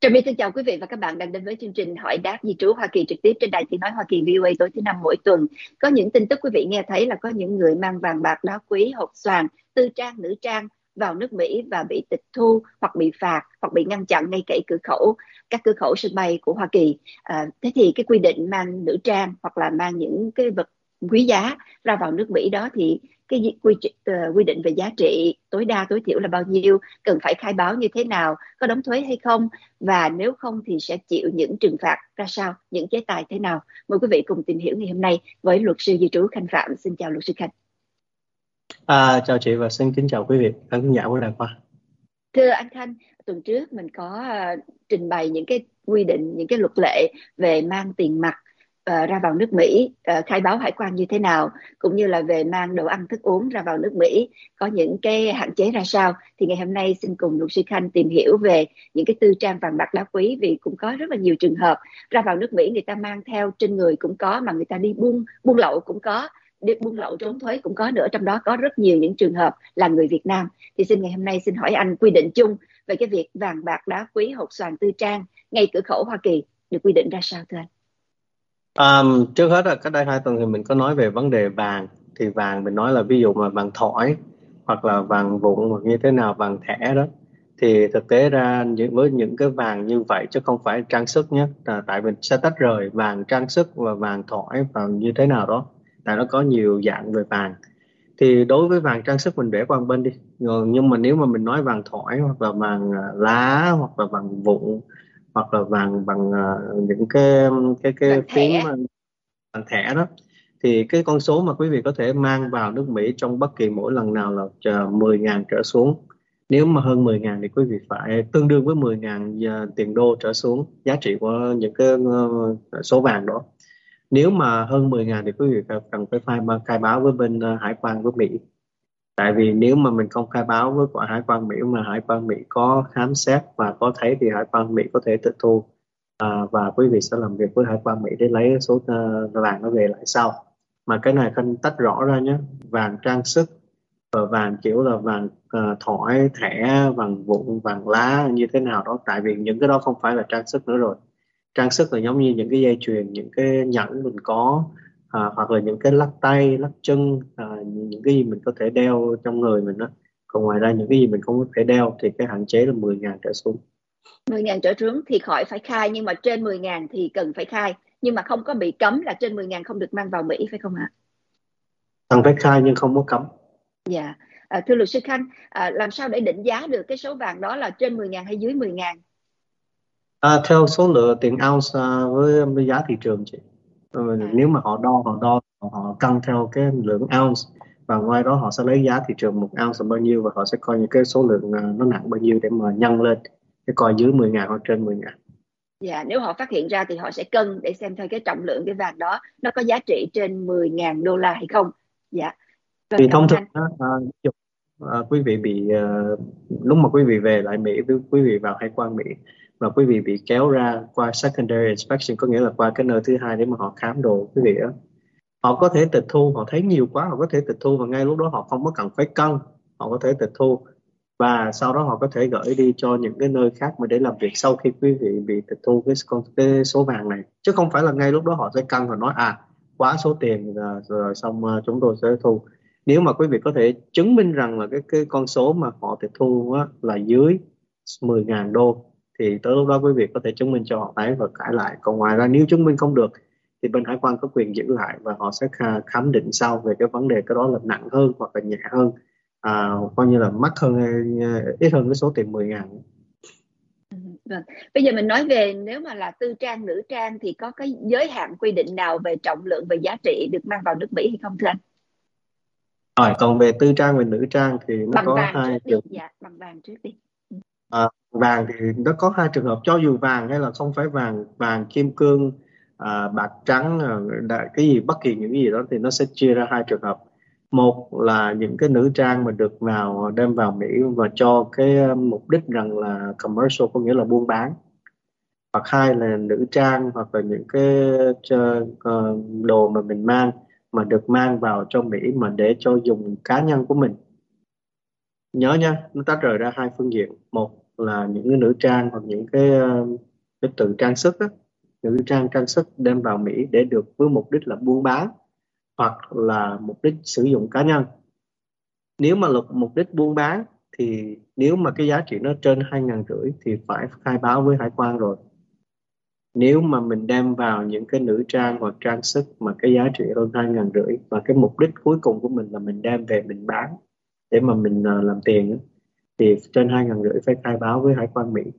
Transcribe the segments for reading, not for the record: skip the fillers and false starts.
Trà My xin chào quý vị và các bạn đang đến với chương trình Hỏi đáp di trú Hoa Kỳ trực tiếp trên đài tiếng nói Hoa Kỳ VOA tối thứ năm mỗi tuần. Có những tin tức quý vị nghe thấy là có những người mang vàng bạc đá quý, hột xoàn, tư trang, nữ trang vào nước Mỹ và bị tịch thu hoặc bị phạt hoặc bị ngăn chặn ngay kể các cửa khẩu sân bay của Hoa Kỳ. Thế thì cái quy định mang nữ trang hoặc là mang những cái vật quý giá ra vào nước Mỹ đó thì cái quy định về giá trị tối đa tối thiểu là bao nhiêu, cần phải khai báo như thế nào, có đóng thuế hay không, và nếu không thì sẽ chịu những trừng phạt ra sao, những chế tài thế nào. Mời quý vị cùng tìm hiểu ngày hôm nay với luật sư di trú Khanh Phạm. Xin chào luật sư Khanh. Chào chị và xin kính chào quý vị khán giả của Đài Khoa. Thưa anh Khanh, tuần trước mình có trình bày những cái quy định, những cái luật lệ về mang tiền mặt ra vào nước Mỹ, khai báo hải quan như thế nào, cũng như là về mang đồ ăn thức uống ra vào nước Mỹ có những cái hạn chế ra sao. Thì ngày hôm nay xin cùng luật sư Khanh tìm hiểu về những cái tư trang vàng bạc đá quý, vì cũng có rất là nhiều trường hợp ra vào nước Mỹ người ta mang theo trên người cũng có, mà người ta đi buôn lậu cũng có, đi buôn lậu trốn thuế cũng có nữa, trong đó có rất nhiều những trường hợp là người Việt Nam. Thì ngày hôm nay xin hỏi anh quy định chung về cái việc vàng bạc đá quý, hột xoàn, tư trang ngay cửa khẩu Hoa Kỳ được quy định ra sao thưa anh? Trước hết là cách đây 2 tuần thì mình có nói về vấn đề vàng. Thì vàng mình nói là ví dụ mà vàng thỏi hoặc là vàng vụn hoặc như thế nào, vàng thẻ đó, thì thực tế ra với những cái vàng như vậy chứ không phải trang sức nhé, tại mình sẽ tách rời vàng trang sức và vàng thỏi và như thế nào đó, tại nó có nhiều dạng về vàng. Thì đối với vàng trang sức mình để qua một bên đi, nhưng mà nếu mà mình nói vàng thỏi hoặc là vàng lá hoặc là vàng vụn hoặc là vàng bằng những cái phím bằng thẻ đó, thì cái con số mà quý vị có thể mang vào nước Mỹ trong bất kỳ mỗi lần nào là 10.000 trở xuống. Nếu mà hơn 10.000 thì quý vị phải tương đương với 10.000 tiền đô trở xuống giá trị của những cái số vàng đó. Nếu mà hơn 10.000 thì quý vị cần phải khai báo với bên hải quan của Mỹ. Tại vì nếu mà mình không khai báo với quả hải quan Mỹ mà hải quan Mỹ có khám xét và có thấy thì hải quan Mỹ có thể tịch thu, và quý vị sẽ làm việc với hải quan Mỹ để lấy số vàng nó về lại sau. Mà cái này cần tách rõ ra nhé, vàng trang sức và vàng kiểu là vàng thỏi, thẻ, vàng vụn, vàng lá như thế nào đó, tại vì những cái đó không phải là trang sức nữa rồi. Trang sức là giống như những cái dây chuyền, những cái nhẫn mình có, hoặc là những cái lắc tay, lắc chân, những cái gì mình có thể đeo trong người mình đó. Còn ngoài ra những cái gì mình không có thể đeo thì cái hạn chế là 10.000 trở xuống. 10.000 trở xuống thì khỏi phải khai, nhưng mà trên 10.000 thì cần phải khai, nhưng mà không có bị cấm là trên 10.000 không được mang vào Mỹ, phải không ạ? Cần phải khai nhưng không có cấm. Dạ. Thưa luật sư Khanh, làm sao để định giá được cái số vàng đó là trên 10.000 hay dưới 10.000? Theo số lượng tiền ounce với giá thị trường chị. Nếu mà họ đo họ cân theo cái lượng ounce, và ngoài đó họ sẽ lấy giá thị trường một ounce là bao nhiêu, và họ sẽ coi những cái số lượng nó nặng bao nhiêu để mà nhân lên để coi dưới 10.000 hoặc trên 10.000. Dạ, nếu họ phát hiện ra thì họ sẽ cân để xem theo cái trọng lượng cái vàng đó nó có giá trị trên 10.000 đô la hay không. Dạ. Vì thông thường quý vị bị lúc mà quý vị về lại Mỹ, quý vị vào hải quan Mỹ và quý vị bị kéo ra qua secondary inspection, có nghĩa là qua cái nơi thứ hai để mà họ khám đồ quý vị đó, họ có thể tịch thu. Họ thấy nhiều quá họ có thể tịch thu, và ngay lúc đó họ không có cần phải cân, họ có thể tịch thu và sau đó họ có thể gửi đi cho những cái nơi khác mà để làm việc sau khi quý vị bị tịch thu cái số vàng này, chứ không phải là ngay lúc đó họ sẽ cân và nói quá số tiền rồi xong chúng tôi sẽ thu. Nếu mà quý vị có thể chứng minh rằng là cái con số mà họ tịch thu là dưới 10.000 đô thì tới lúc đó quý vị có thể chứng minh cho họ thấy và cãi lại. Còn ngoài ra nếu chứng minh không được thì bên hải quan có quyền giữ lại và họ sẽ khám định sau về cái vấn đề cái đó là nặng hơn hoặc là nhẹ hơn, coi như là mắc hơn hay ít hơn cái số tiền 10.000. Vâng. Bây giờ mình nói về nếu mà là tư trang, nữ trang thì có cái giới hạn quy định nào về trọng lượng, về giá trị được mang vào nước Mỹ hay không thưa anh? Rồi, còn về tư trang và nữ trang thì nó bằng có vàng hai trước đi. trường. Dạ, bằng vàng trước đi. Vàng thì nó có hai trường hợp, cho dù vàng hay là không phải vàng, vàng kim cương, bạc trắng, cái gì bất kỳ những cái gì đó thì nó sẽ chia ra hai trường hợp. Một là những cái nữ trang mà được đem vào Mỹ và cho cái mục đích rằng là commercial, có nghĩa là buôn bán. Hoặc hai là nữ trang hoặc là những cái đồ mà mình mang mà được mang vào cho Mỹ mà để cho dùng cá nhân của mình. Nhớ nha, nó tách rời ra hai phương diện. Một là những cái nữ trang hoặc những cái từ trang sức á, nữ trang sức đem vào Mỹ để được với mục đích là buôn bán hoặc là mục đích sử dụng cá nhân. Nếu mà mục đích buôn bán thì nếu mà cái giá trị nó trên 2.500 thì phải khai báo với hải quan rồi. Nếu mà mình đem vào những cái nữ trang hoặc trang sức mà cái giá trị hơn 2.500 và cái mục đích cuối cùng của mình là mình đem về mình bán để mà mình làm tiền á, thì trên 2.500 phải khai báo với hải quan Mỹ,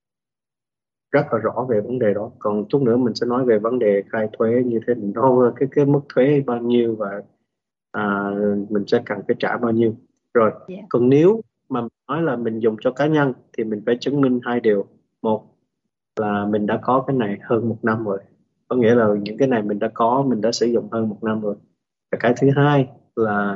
rất là rõ về vấn đề đó. Còn chút nữa mình sẽ nói về vấn đề khai thuế như thế nào, cái mức thuế bao nhiêu và à, mình sẽ cần phải trả bao nhiêu. Rồi, Dạ. còn nếu mà nói là mình dùng cho cá nhân thì mình phải chứng minh hai điều. Một là mình đã có cái này hơn 1 năm rồi, có nghĩa là những cái này mình đã sử dụng hơn 1 năm rồi. Và cái thứ hai là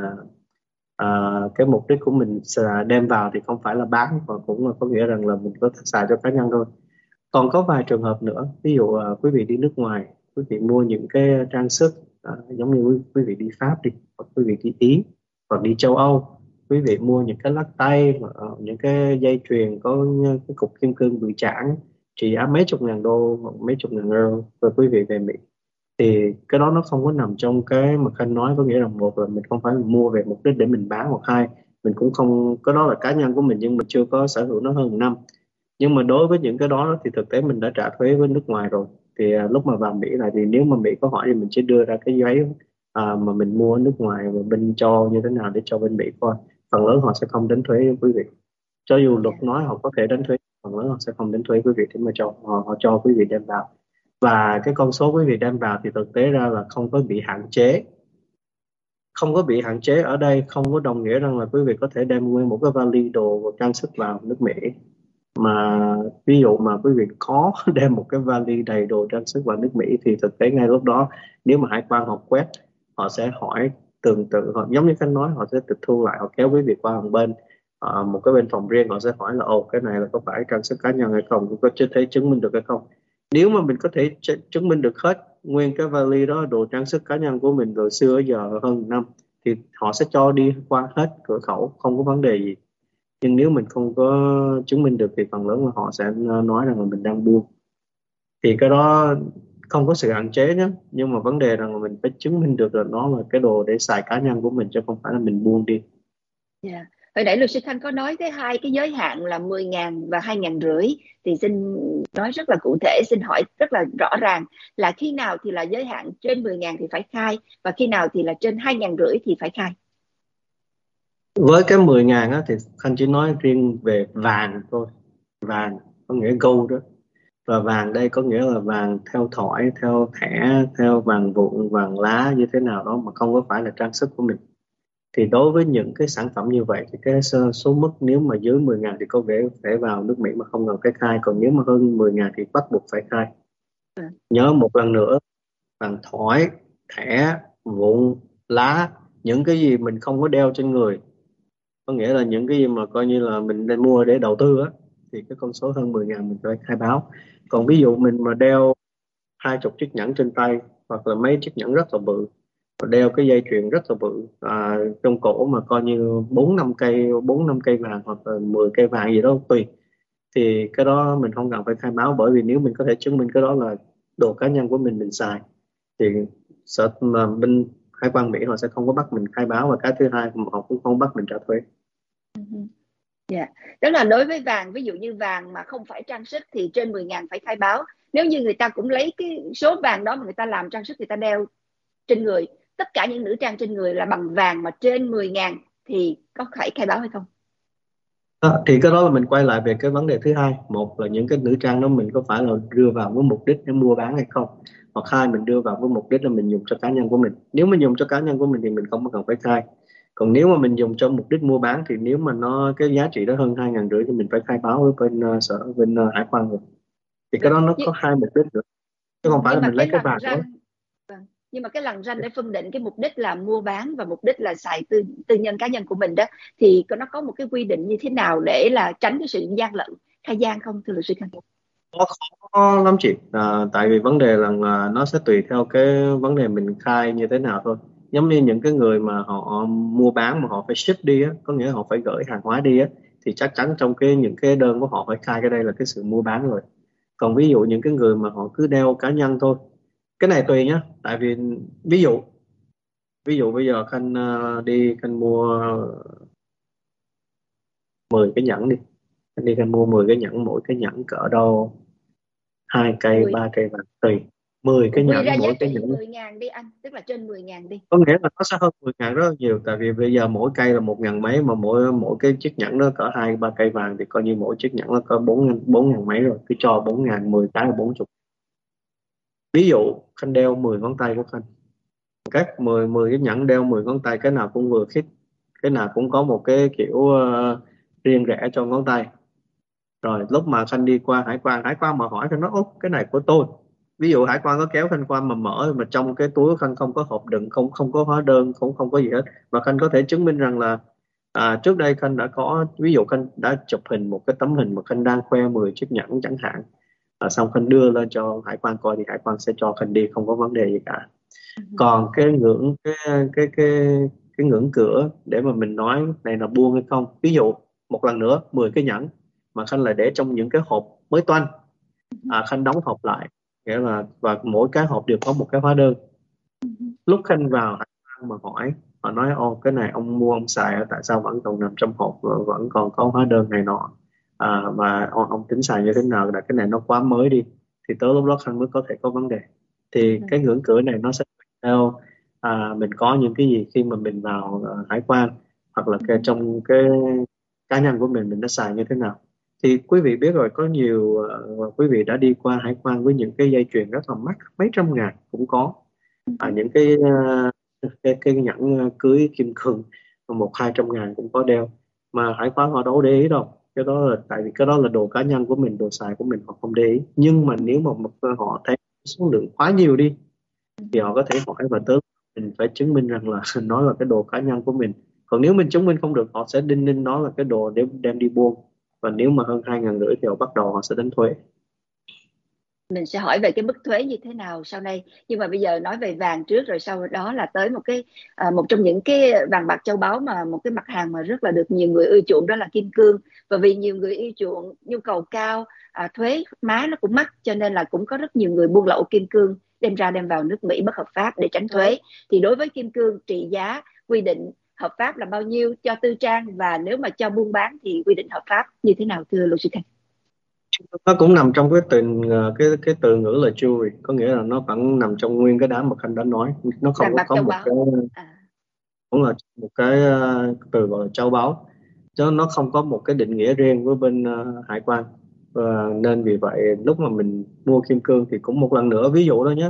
cái mục đích của mình là đem vào thì không phải là bán, và cũng là có nghĩa rằng là mình có thể xài cho cá nhân thôi. Còn có vài trường hợp nữa, ví dụ quý vị đi nước ngoài, quý vị mua những cái trang sức giống như quý vị đi Pháp đi, hoặc quý vị đi Ý, hoặc đi châu Âu, quý vị mua những cái lắc tay, những cái dây chuyền có cái cục kim cương bự chảng trị giá mấy chục ngàn đô hoặc mấy chục ngàn euro, rồi quý vị về Mỹ thì cái đó nó không có nằm trong cái mà Khanh nói. Có nghĩa là một là mình không phải mua về mục đích để mình bán, hoặc hai mình cũng không, cái đó là cá nhân của mình nhưng mình chưa có sở hữu nó hơn 1 năm. Nhưng mà đối với những cái đó thì thực tế mình đã trả thuế với nước ngoài rồi. Thì lúc mà vào Mỹ lại thì nếu mà Mỹ có hỏi thì mình chỉ đưa ra cái giấy mà mình mua ở nước ngoài và bên cho như thế nào để cho bên Mỹ coi. Phần lớn họ sẽ không đánh thuế với quý vị, cho dù luật nói họ có thể đánh thuế, phần lớn họ sẽ không đánh thuế quý vị để mà họ cho quý vị đem vào. Và cái con số quý vị đem vào thì thực tế ra là không có bị hạn chế. Không có bị hạn chế ở đây không có đồng nghĩa rằng là quý vị có thể đem nguyên một cái vali đồ và trang sức vào nước Mỹ. Mà ví dụ mà quý vị có đem một cái vali đầy đồ trang sức vào nước Mỹ thì thực tế ngay lúc đó, nếu mà hải quan họ quét, họ sẽ hỏi tương tự, họ giống như cách nói, họ sẽ tịch thu lại, họ kéo quý vị qua một bên, một cái bên phòng riêng, họ sẽ hỏi là ồ, cái này là có phải trang sức cá nhân hay không, có thể chứng minh được hay không. Nếu mà mình có thể chứng minh được hết nguyên cái vali đó đồ trang sức cá nhân của mình từ xưa giờ hơn 1 năm thì họ sẽ cho đi qua hết cửa khẩu, không có vấn đề gì. Nhưng nếu mình không có chứng minh được thì phần lớn là họ sẽ nói rằng là mình đang buôn. Thì cái đó không có sự hạn chế nhé, nhưng mà vấn đề rằng là mình phải chứng minh được là nó là cái đồ để xài cá nhân của mình chứ không phải là mình buôn đi. Dạ. Hồi nãy luật sư Thanh có nói tới hai cái giới hạn là 10.000 và 2.500, thì xin nói rất là cụ thể, xin hỏi rất là rõ ràng là khi nào thì là giới hạn trên 10.000 thì phải khai, và khi nào thì là trên 2.500 thì phải khai. Với cái 10.000 á, thì Khanh chỉ nói riêng về vàng thôi. Vàng có nghĩa gold đó. Và vàng đây có nghĩa là vàng theo thỏi, theo thẻ, theo vàng vụn, vàng lá như thế nào đó mà không có phải là trang sức của mình. Thì đối với những cái sản phẩm như vậy thì cái số mức nếu mà dưới 10.000 thì có vẻ phải vào nước Mỹ mà không cần phải khai. Còn nếu mà hơn 10.000 thì bắt buộc phải khai. Nhớ một lần nữa, vàng thỏi, thẻ, vụn, lá, những cái gì mình không có đeo trên người, có nghĩa là những cái gì mà coi như là mình nên mua để đầu tư á, thì cái con số hơn 10.000 mình phải khai báo. Còn ví dụ mình mà đeo 20 chiếc nhẫn trên tay hoặc là mấy chiếc nhẫn rất là bự, và đeo cái dây chuyền rất là bự, trong cổ mà coi như 4-5 cây vàng hoặc là 10 cây vàng gì đó tùy, thì cái đó mình không cần phải khai báo. Bởi vì nếu mình có thể chứng minh cái đó là đồ cá nhân của mình xài thì mà bên hải quan Mỹ họ sẽ không có bắt mình khai báo, và cái thứ hai họ cũng không bắt mình trả thuế. Dạ. Tức là đối với vàng, ví dụ như vàng mà không phải trang sức thì trên 10.000 phải khai báo. Nếu như người ta cũng lấy cái số vàng đó mà người ta làm trang sức, người ta đeo trên người, tất cả những nữ trang trên người là bằng vàng mà trên 10.000 thì có phải khai báo hay không? Thì cái đó là mình quay lại về cái vấn đề thứ hai. Một là những cái nữ trang đó mình có phải là đưa vào với mục đích để mua bán hay không, hoặc hai mình đưa vào với mục đích là mình dùng cho cá nhân của mình. Nếu mình dùng cho cá nhân của mình thì mình không cần phải khai. Còn nếu mà mình dùng cho mục đích mua bán thì nếu mà nó cái giá trị đó hơn 2.500 thì mình phải khai báo với bên hải quan rồi. Thì cái Vâng. đó nó có hai mục đích nữa, chứ không phải Nhưng là mà mình lấy cái cái lằn vàng đó. ranh, vâng, nhưng mà cái lằn ranh để phân định cái mục đích là mua bán và mục đích là xài tư nhân cá nhân của mình đó, thì nó có một cái quy định như thế nào để là tránh cái sự gian lận, khai gian không, thưa luật sư Khanh? Nó khó lắm chị, tại vì vấn đề là nó sẽ tùy theo cái vấn đề mình khai như thế nào thôi. Giống như những cái người mà họ mua bán mà họ phải ship đi á, có nghĩa là họ phải gửi hàng hóa đi á, thì chắc chắn trong những cái đơn của họ phải khai cái đây là cái sự mua bán rồi. Còn ví dụ những cái người mà họ cứ đeo cá nhân thôi, cái này tùy nhá. Tại vì ví dụ bây giờ Khanh đi Khanh mua 10 cái nhẫn đi. Khanh đi Khanh mua 10 cái nhẫn, mỗi cái nhẫn cỡ đâu 2 cây 10 3 cây vàng tùy. 10 cái quy ra nhẫn, giá mỗi cái trị nhẫn 10.000 đi anh, tức là trên 10.000 đi. có nghĩa là nó sẽ hơn 10.000 rất là nhiều. Tại vì bây giờ mỗi cây là 1.000 mấy, mà mỗi mỗi cái chiếc nhẫn nó cỡ 2 3 cây vàng thì coi như mỗi chiếc nhẫn nó có 4.000 mấy rồi, cứ cho 4.000, 10 cái là 40. Ví dụ Khanh đeo 10 ngón tay của Khanh, các 10 cái nhẫn đeo 10 ngón tay, cái nào cũng vừa khít, cái nào cũng có một cái kiểu riêng rẽ cho ngón tay. Rồi lúc mà Khanh đi qua hải quan mà hỏi Khanh nói: "Út, cái này của tôi." Ví dụ hải quan có kéo Khanh qua mà mở, mà trong cái túi của Khanh không có hộp đựng, không không có hóa đơn, cũng không có gì hết, mà Khanh có thể chứng minh rằng là trước đây Khanh đã có, ví dụ Khanh đã chụp hình một cái tấm hình mà Khanh đang khoe 10 chiếc nhẫn chẳng hạn, xong Khanh đưa lên cho hải quan coi, thì hải quan sẽ cho Khanh đi, không có vấn đề gì cả. Còn cái ngưỡng cái ngưỡng cửa để mà mình nói này là buôn hay không, ví dụ một lần nữa 10 cái nhẫn mà Khanh lại để trong những cái hộp mới toanh, Khanh đóng hộp lại, nghĩa là và mỗi cái hộp đều có một cái hóa đơn. Lúc Khanh vào hải quan mà hỏi, họ nói: "Ô, cái này ông mua ông xài, tại sao vẫn còn nằm trong hộp và vẫn còn có hóa đơn này nọ, và ông tính xài như thế nào, là cái này nó quá mới đi." Thì tới lúc đó Khanh mới có thể có vấn đề. Thì cái ngưỡng cửa này nó sẽ theo mình có những cái gì khi mà mình vào hải quan, hoặc là trong cái cá nhân của mình đã xài như thế nào. Thì quý vị biết rồi, có nhiều quý vị đã đi qua hải quan với những cái dây chuyền rất là mắc, mấy trăm ngàn cũng có, những cái nhẫn cưới kim cương 100-200 ngàn cũng có đeo, mà hải quan họ đâu có để ý đâu. Cái đó là tại vì cái đó là đồ cá nhân của mình, đồ xài của mình, họ không để ý. Nhưng mà nếu mà họ thấy số lượng quá nhiều đi thì họ có thể hỏi, và tới mình phải chứng minh rằng là nó là cái đồ cá nhân của mình. Còn nếu mình chứng minh không được, họ sẽ đinh ninh nó là cái đồ để đem đi buôn, và nếu mà hơn 2.500 thì họ bắt đầu họ sẽ đánh thuế. Mình sẽ hỏi về cái mức thuế như thế nào sau đây, nhưng mà bây giờ nói về vàng trước, rồi sau đó là tới một trong những cái vàng bạc châu báu, mà một cái mặt hàng mà rất là được nhiều người ưa chuộng, đó là kim cương. Và vì nhiều người ưa chuộng, nhu cầu cao, thuế má nó cũng mắc, cho nên là cũng có rất nhiều người buôn lậu kim cương đem vào nước Mỹ bất hợp pháp để tránh thuế. Thì đối với kim cương, trị giá quy định hợp pháp là bao nhiêu cho tư trang, và nếu mà cho buôn bán thì quy định hợp pháp như thế nào, thưa luật sư Khanh? Nó cũng nằm trong cái từ ngữ là jewelry, có nghĩa là nó vẫn nằm trong nguyên cái đám mà Khanh đã nói. Nó không Vàng bạc có châu một báu. cái, cũng là một cái từ gọi là châu báu, chứ nó không có một cái định nghĩa riêng với bên hải quan. Nên vì vậy lúc mà mình mua kim cương thì cũng một lần nữa, ví dụ đó nhé,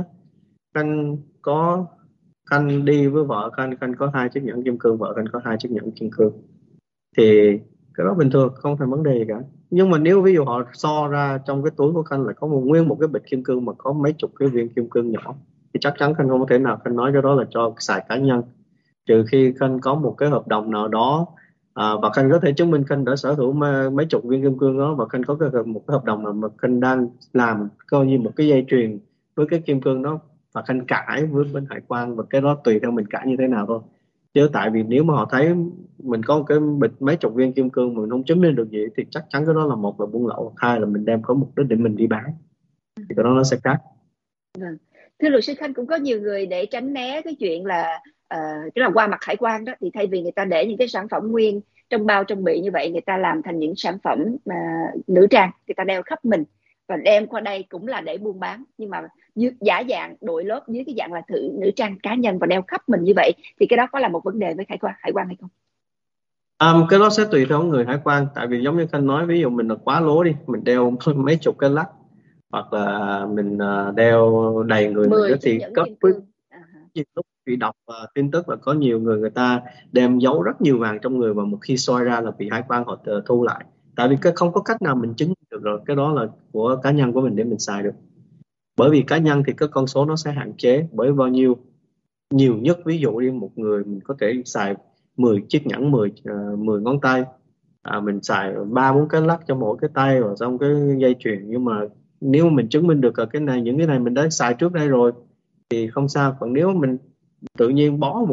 Khanh đi với vợ Khanh có 2 chiếc nhẫn kim cương, vợ Khanh có 2 chiếc nhẫn kim cương, thì cái đó bình thường, không thành vấn đề gì cả. Nhưng mà nếu ví dụ họ so ra trong cái túi của Khanh lại có nguyên một cái bịch kim cương mà có mấy chục cái viên kim cương nhỏ, thì chắc chắn Khanh không thể nào Khanh nói cái đó là cho xài cá nhân, trừ khi Khanh có một cái hợp đồng nào đó, và Khanh có thể chứng minh Khanh đã sở hữu mấy chục viên kim cương đó, và Khanh có một cái hợp đồng nào mà Khanh đang làm coi như một cái dây chuyền với cái kim cương đó, và Khanh cãi với bên hải quan, và cái đó tùy theo mình cãi như thế nào thôi. Chứ tại vì nếu mà họ thấy mình có một cái bịch mấy chục viên kim cương mà mình không chứng minh được gì, thì chắc chắn cái đó là, một là buôn lậu, hai là mình đem có mục đích để mình đi bán, thì cái đó nó sẽ khác. Vâng. Thưa luật sư Khanh, cũng có nhiều người để tránh né cái chuyện là tức là qua mặt hải quan đó, thì thay vì người ta để những cái sản phẩm nguyên trong bao trong bì như vậy, người ta làm thành những sản phẩm nữ trang, người ta đeo khắp mình và đem qua đây cũng là để buôn bán, nhưng mà giả dạng đội lốt dưới cái dạng là nữ trang cá nhân và đeo khắp mình như vậy, thì cái đó có là một vấn đề với hải quan hay không? Cái đó sẽ tùy theo người hải quan. Tại vì giống như Khanh nói, ví dụ mình là quá lố đi, mình đeo mấy chục cái lắc, hoặc là mình đeo đầy người mình 10 đó, chiếc thì nhẫn có kim cương. nhiều lúc bị đọc tin tức là có nhiều người ta đem giấu rất nhiều vàng trong người, và một khi soi ra là bị hải quan họ thu lại. Tại vì không có cách nào mình chứng minh được rồi, cái đó là của cá nhân của mình để mình xài được. Bởi vì cá nhân thì cái con số nó sẽ hạn chế bởi bao nhiêu. Nhiều nhất ví dụ đi, một người mình có thể xài 10 chiếc nhẫn, 10 ngón tay, mình xài 3-4 cái lắc cho mỗi cái tay, và xong cái dây chuyền. Nhưng mà nếu mà mình chứng minh được là những cái này mình đã xài trước đây rồi thì không sao. Còn nếu mình tự nhiên bó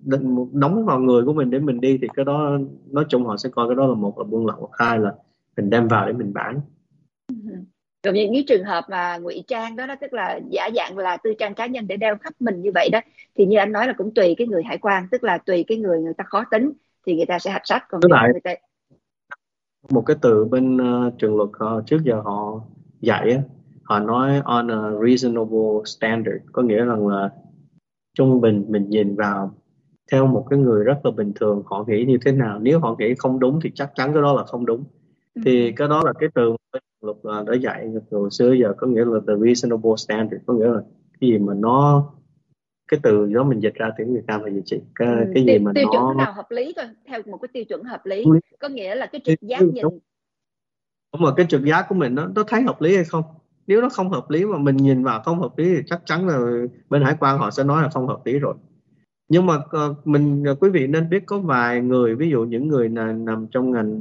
đóng vào người của mình để mình đi, thì cái đó nói chung họ sẽ coi cái đó là một là buôn lậu, hai là mình đem vào để mình bán. Rồi những cái trường hợp mà ngụy trang đó, tức là giả dạng là tư trang cá nhân để đeo khắp mình như vậy đó, thì như anh nói là cũng tùy cái người hải quan, tức là tùy cái người ta khó tính thì người ta sẽ hạch sách, còn Với nếu mà lại người ta một cái từ bên trường luật trước giờ họ dạy á, họ nói on a reasonable standard, có nghĩa rằng là trung bình mình nhìn vào theo một cái người rất là bình thường họ nghĩ như thế nào, nếu họ nghĩ không đúng thì chắc chắn cái đó là không đúng. Thì cái đó là cái từ mà bên luật đã dạy từ hồi xưa giờ, có nghĩa là the reasonable standard, có nghĩa là cái gì mà nó, cái từ đó mình dịch ra tiếng Việt Nam là gì chị, cái gì mà tiêu chuẩn nó nào hợp lý thôi, theo một cái tiêu chuẩn hợp lý, có nghĩa là cái trực giác đúng, nhìn. đúng rồi, cái trực giác của mình nó thấy hợp lý hay không. Nếu nó không hợp lý mà mình nhìn vào không hợp lý thì chắc chắn là bên hải quan họ sẽ nói là không hợp lý rồi. Nhưng mà quý vị nên biết có vài người, ví dụ những người nằm trong ngành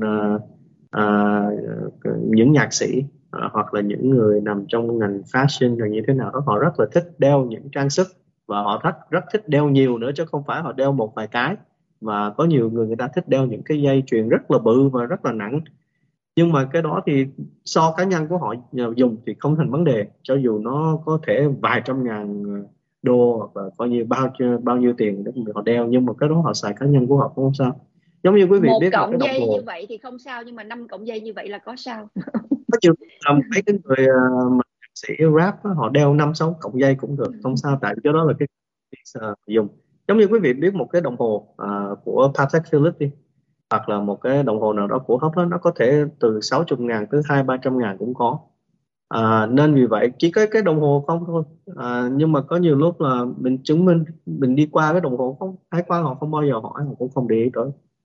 những nhạc sĩ, hoặc là những người nằm trong ngành fashion là như thế nào đó, họ rất là thích đeo những trang sức, và họ rất thích đeo nhiều nữa chứ không phải họ đeo một vài cái. Và có nhiều người, người ta thích đeo những cái dây chuyền rất là bự và rất là nặng, nhưng mà cái đó thì so cá nhân của họ dùng thì không thành vấn đề, cho dù nó có thể vài trăm ngàn đô hoặc là coi như bao nhiêu tiền để họ đeo, nhưng mà cái đó họ xài cá nhân của họ cũng không sao. Giống như quý vị Một biết một cái cọng đồng dây như hồ, vậy thì không sao, nhưng mà 5 cọng dây như vậy là có sao? có nhiều mấy cái người mà nhạc sĩ rap á, họ đeo 5-6 cọng dây cũng được, không sao, tại cái đó là cái dùng. Giống như quý vị biết một cái đồng hồ của Patek Philippe đi, hoặc là một cái đồng hồ nào đó của Hấp, nó có thể từ 60.000 tới 200-300 ngàn cũng có. Nên vì vậy chỉ có cái đồng hồ không thôi, nhưng mà có nhiều lúc là mình chứng minh, mình đi qua cái đồng hồ không, hải quan họ không bao giờ hỏi, họ cũng không để ý tới.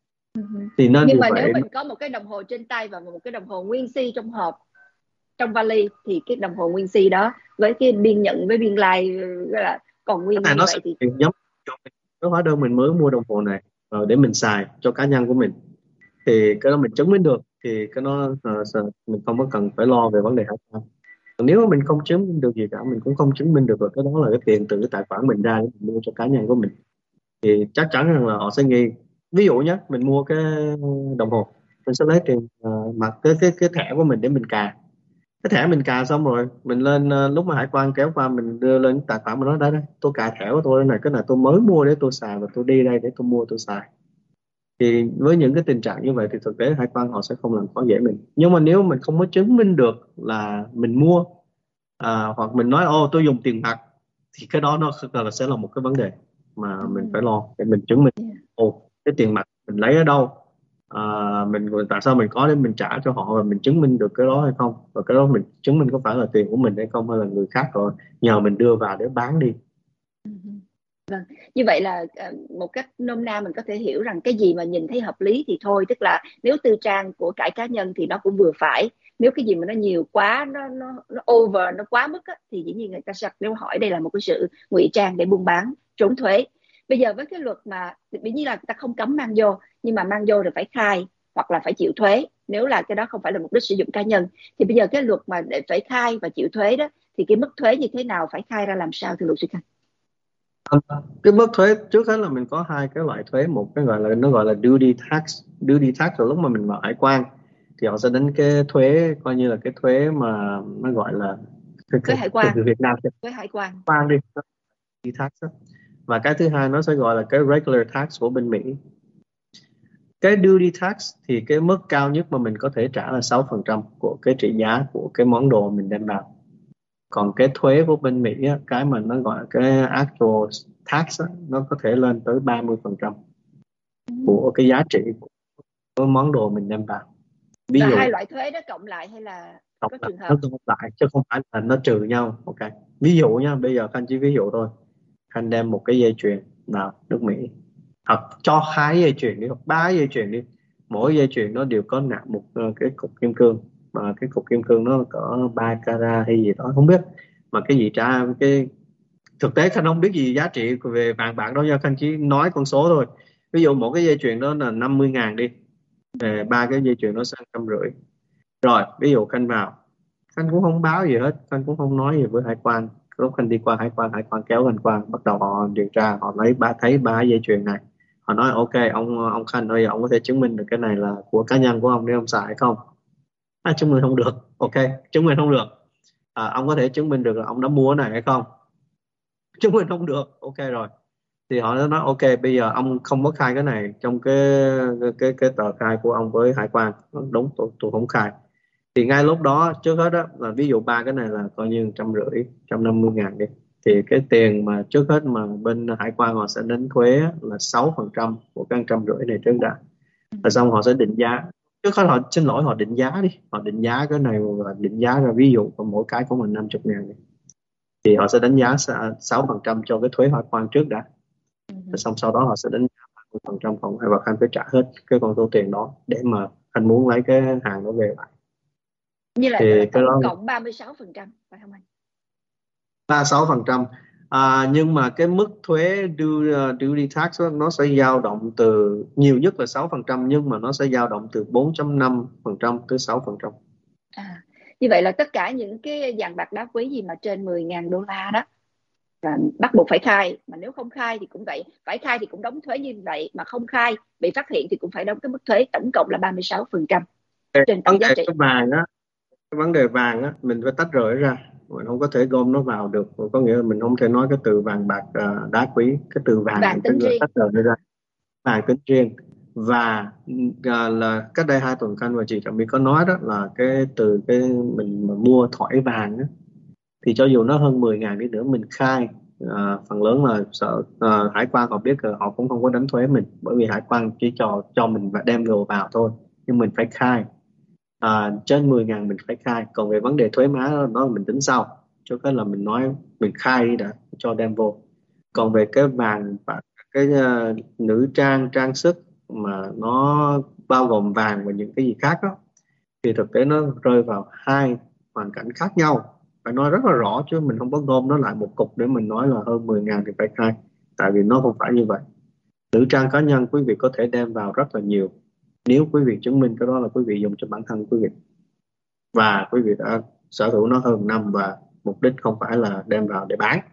Thì nên Nhưng vì mà nếu vậy mình có một cái đồng hồ trên tay và một cái đồng hồ nguyên si trong hộp, trong vali, thì cái đồng hồ nguyên si đó với cái biên nhận với biên lai gọi là còn cái nguyên này như nó sẽ vậy thì giống cái hóa đơn mình mới mua đồng hồ này để mình xài cho cá nhân của mình, thì cái đó mình chứng minh được thì cái nó mình không có cần phải lo về vấn đề hải quan. Còn nếu mà mình không chứng minh được gì cả, mình cũng không chứng minh được là cái đó là cái tiền từ cái tài khoản mình ra để mình mua cho cá nhân của mình, thì chắc chắn rằng là họ sẽ nghi. Ví dụ nhé, mình mua cái đồng hồ, mình sẽ lấy tiền mặt cái thẻ của mình để mình cà, cái thẻ mình cà xong rồi mình lên, lúc mà hải quan kéo qua mình đưa lên tài khoản, mình nói đây đây, tôi cà thẻ của tôi, cái này tôi mới mua để tôi xài và tôi đi đây để tôi mua tôi xài. Thì với những cái tình trạng như vậy thì thực tế hải quan họ sẽ không làm khó dễ mình. Nhưng mà nếu mình không có chứng minh được là mình mua, hoặc mình nói ô tôi dùng tiền mặt, thì cái đó nó là sẽ là một cái vấn đề mà mình phải lo để mình chứng minh ô cái tiền mặt mình lấy ở đâu, mình tại sao mình có để mình trả cho họ, và mình chứng minh được cái đó hay không, và cái đó mình chứng minh có phải là tiền của mình hay không, hay là người khác rồi nhờ mình đưa vào để bán đi. vâng, như vậy là một cách nôm na mình có thể hiểu rằng cái gì mà nhìn thấy hợp lý thì thôi, tức là nếu tư trang của cải cá nhân thì nó cũng vừa phải, nếu cái gì mà nó nhiều quá, nó over, nó quá mức á, thì dĩ nhiên người ta sẽ nếu hỏi đây là một cái sự ngụy trang để buôn bán trốn thuế. Bây giờ với cái luật mà dĩ nhiên là người ta không cấm mang vô, nhưng mà mang vô rồi phải khai hoặc là phải chịu thuế, nếu là cái đó không phải là mục đích sử dụng cá nhân, thì bây giờ cái luật mà để phải khai và chịu thuế đó, thì cái mức thuế như thế nào, phải khai ra làm sao thưa luật sư Khanh? Cái mức thuế trước hết là mình có hai cái loại thuế, một cái gọi là duty tax. Duty tax là lúc mà mình vào hải quan thì họ sẽ đánh cái thuế, coi như là cái thuế mà nó gọi là Với hải quan, người Việt Nam sẽ với hải quan. quan đi duty tax đó. Và cái thứ hai nó sẽ gọi là cái regular tax của bên Mỹ. Cái duty tax thì cái mức cao nhất mà mình có thể trả là 6% của cái trị giá của cái món đồ mình đem vào. Còn cái thuế của bên Mỹ á, cái mà nó gọi là cái actual tax á, nó có thể lên tới 30% của cái giá trị của món đồ mình đem vào. Ví Và hai dụ loại thuế đó cộng lại hay là đọc có lại trường nó hợp? cộng lại chứ không phải là nó trừ nhau. Ok, ví dụ nha, bây giờ Khanh chỉ ví dụ thôi. Khanh đem một cái dây chuyền vào nước Mỹ, hoặc cho 2 dây chuyền đi, hoặc 3 dây chuyền đi, mỗi dây chuyền nó đều có nặng một cái cục kim cương, mà cái cục kim cương nó có 3 carat hay gì đó không biết, mà cái gì trả cái thực tế Khanh không biết gì giá trị về vàng bạc đâu nha, Khanh chỉ nói con số thôi. Ví dụ một cái dây chuyền đó là 50.000 đi, 3 cái dây chuyền nó sẽ 150. Rồi ví dụ Khanh vào, Khanh cũng không báo gì hết, Khanh cũng không nói gì với hải quan, lúc Khanh đi qua hải quan kéo Khanh qua, bắt đầu họ điều tra, họ thấy ba dây chuyền này, họ nói ok ông Khanh ơi, ông có thể chứng minh được cái này là của cá nhân của ông để ông xài hay không? Chứng minh không được. Ok, chứng minh không được. Ông có thể chứng minh được là ông đã mua cái này hay không? Chứng minh không được. Ok rồi, thì họ đã nói ok, bây giờ ông không có khai cái này trong cái tờ khai của ông với hải quan. Đúng, tôi không khai. Thì ngay lúc đó, trước hết đó là ví dụ ba cái này là coi như 150, 150 ngàn đi, thì cái tiền mà trước hết mà bên hải quan họ sẽ đánh thuế là 6% của cái 150 này trước đã. Rồi xong họ sẽ định giá. Trước hết họ, xin lỗi, họ định giá đi, họ định giá cái này và định giá ra ví dụ mỗi cái của mình 50 ngàn đi. Thì họ sẽ đánh giá 6% cho cái thuế hải quan trước đã. Rồi xong sau đó họ sẽ đánh giá 30% còn lại, và Khanh phải trả hết cái con số tiền đó để mà Khanh muốn lấy cái hàng đó về lại. Như là Thì cái tổng đó cộng 36%, phải không anh? 36%. Nhưng mà cái mức thuế duty tax đó, nó sẽ dao động từ, nhiều nhất là 6%, nhưng mà nó sẽ dao động từ 4.5% tới 6%. Như vậy là tất cả những cái vàng bạc đá quý gì mà trên 10.000 đô la đó và bắt buộc phải khai, mà nếu không khai thì cũng vậy, phải khai thì cũng đóng thuế như vậy, mà không khai bị phát hiện thì cũng phải đóng cái mức thuế tổng cộng là 36% trên Vấn tổng giá đề trị. cái vàng á, cái vấn đề vàng á, mình phải tách rời ra, mình không có thể gom nó vào được. Có nghĩa là mình không thể nói cái từ vàng bạc đá quý, cái từ vàng Vàng mình phải tính riêng. tách rời nó ra. Vàng tính riêng. Và là cách đây 2 tuần Khanh và chị Trà My có nói đó, là cái từ cái mình mà mua thỏi vàng á, thì cho dù nó hơn 10 ngàn đi nữa mình khai, phần lớn là hải quan họ biết là họ cũng không có đánh thuế mình, bởi vì hải quan chỉ cho mình và đem đồ vào thôi, nhưng mình phải khai. Trên 10 ngàn mình phải khai, còn về vấn đề thuế má đó mình tính sau, trước hết là mình nói mình khai đi đã cho đem vô. Còn về cái vàng và cái nữ trang sức mà nó bao gồm vàng và những cái gì khác đó, thì thực tế nó rơi vào hai hoàn cảnh khác nhau, phải nói rất là rõ, chứ mình không có gom nó lại một cục để mình nói là hơn 10 ngàn thì phải khai, tại vì nó không phải như vậy. Nữ trang cá nhân quý vị có thể đem vào rất là nhiều, nếu quý vị chứng minh cái đó là quý vị dùng cho bản thân quý vị và quý vị đã sở hữu nó hơn năm, và mục đích không phải là đem vào để bán.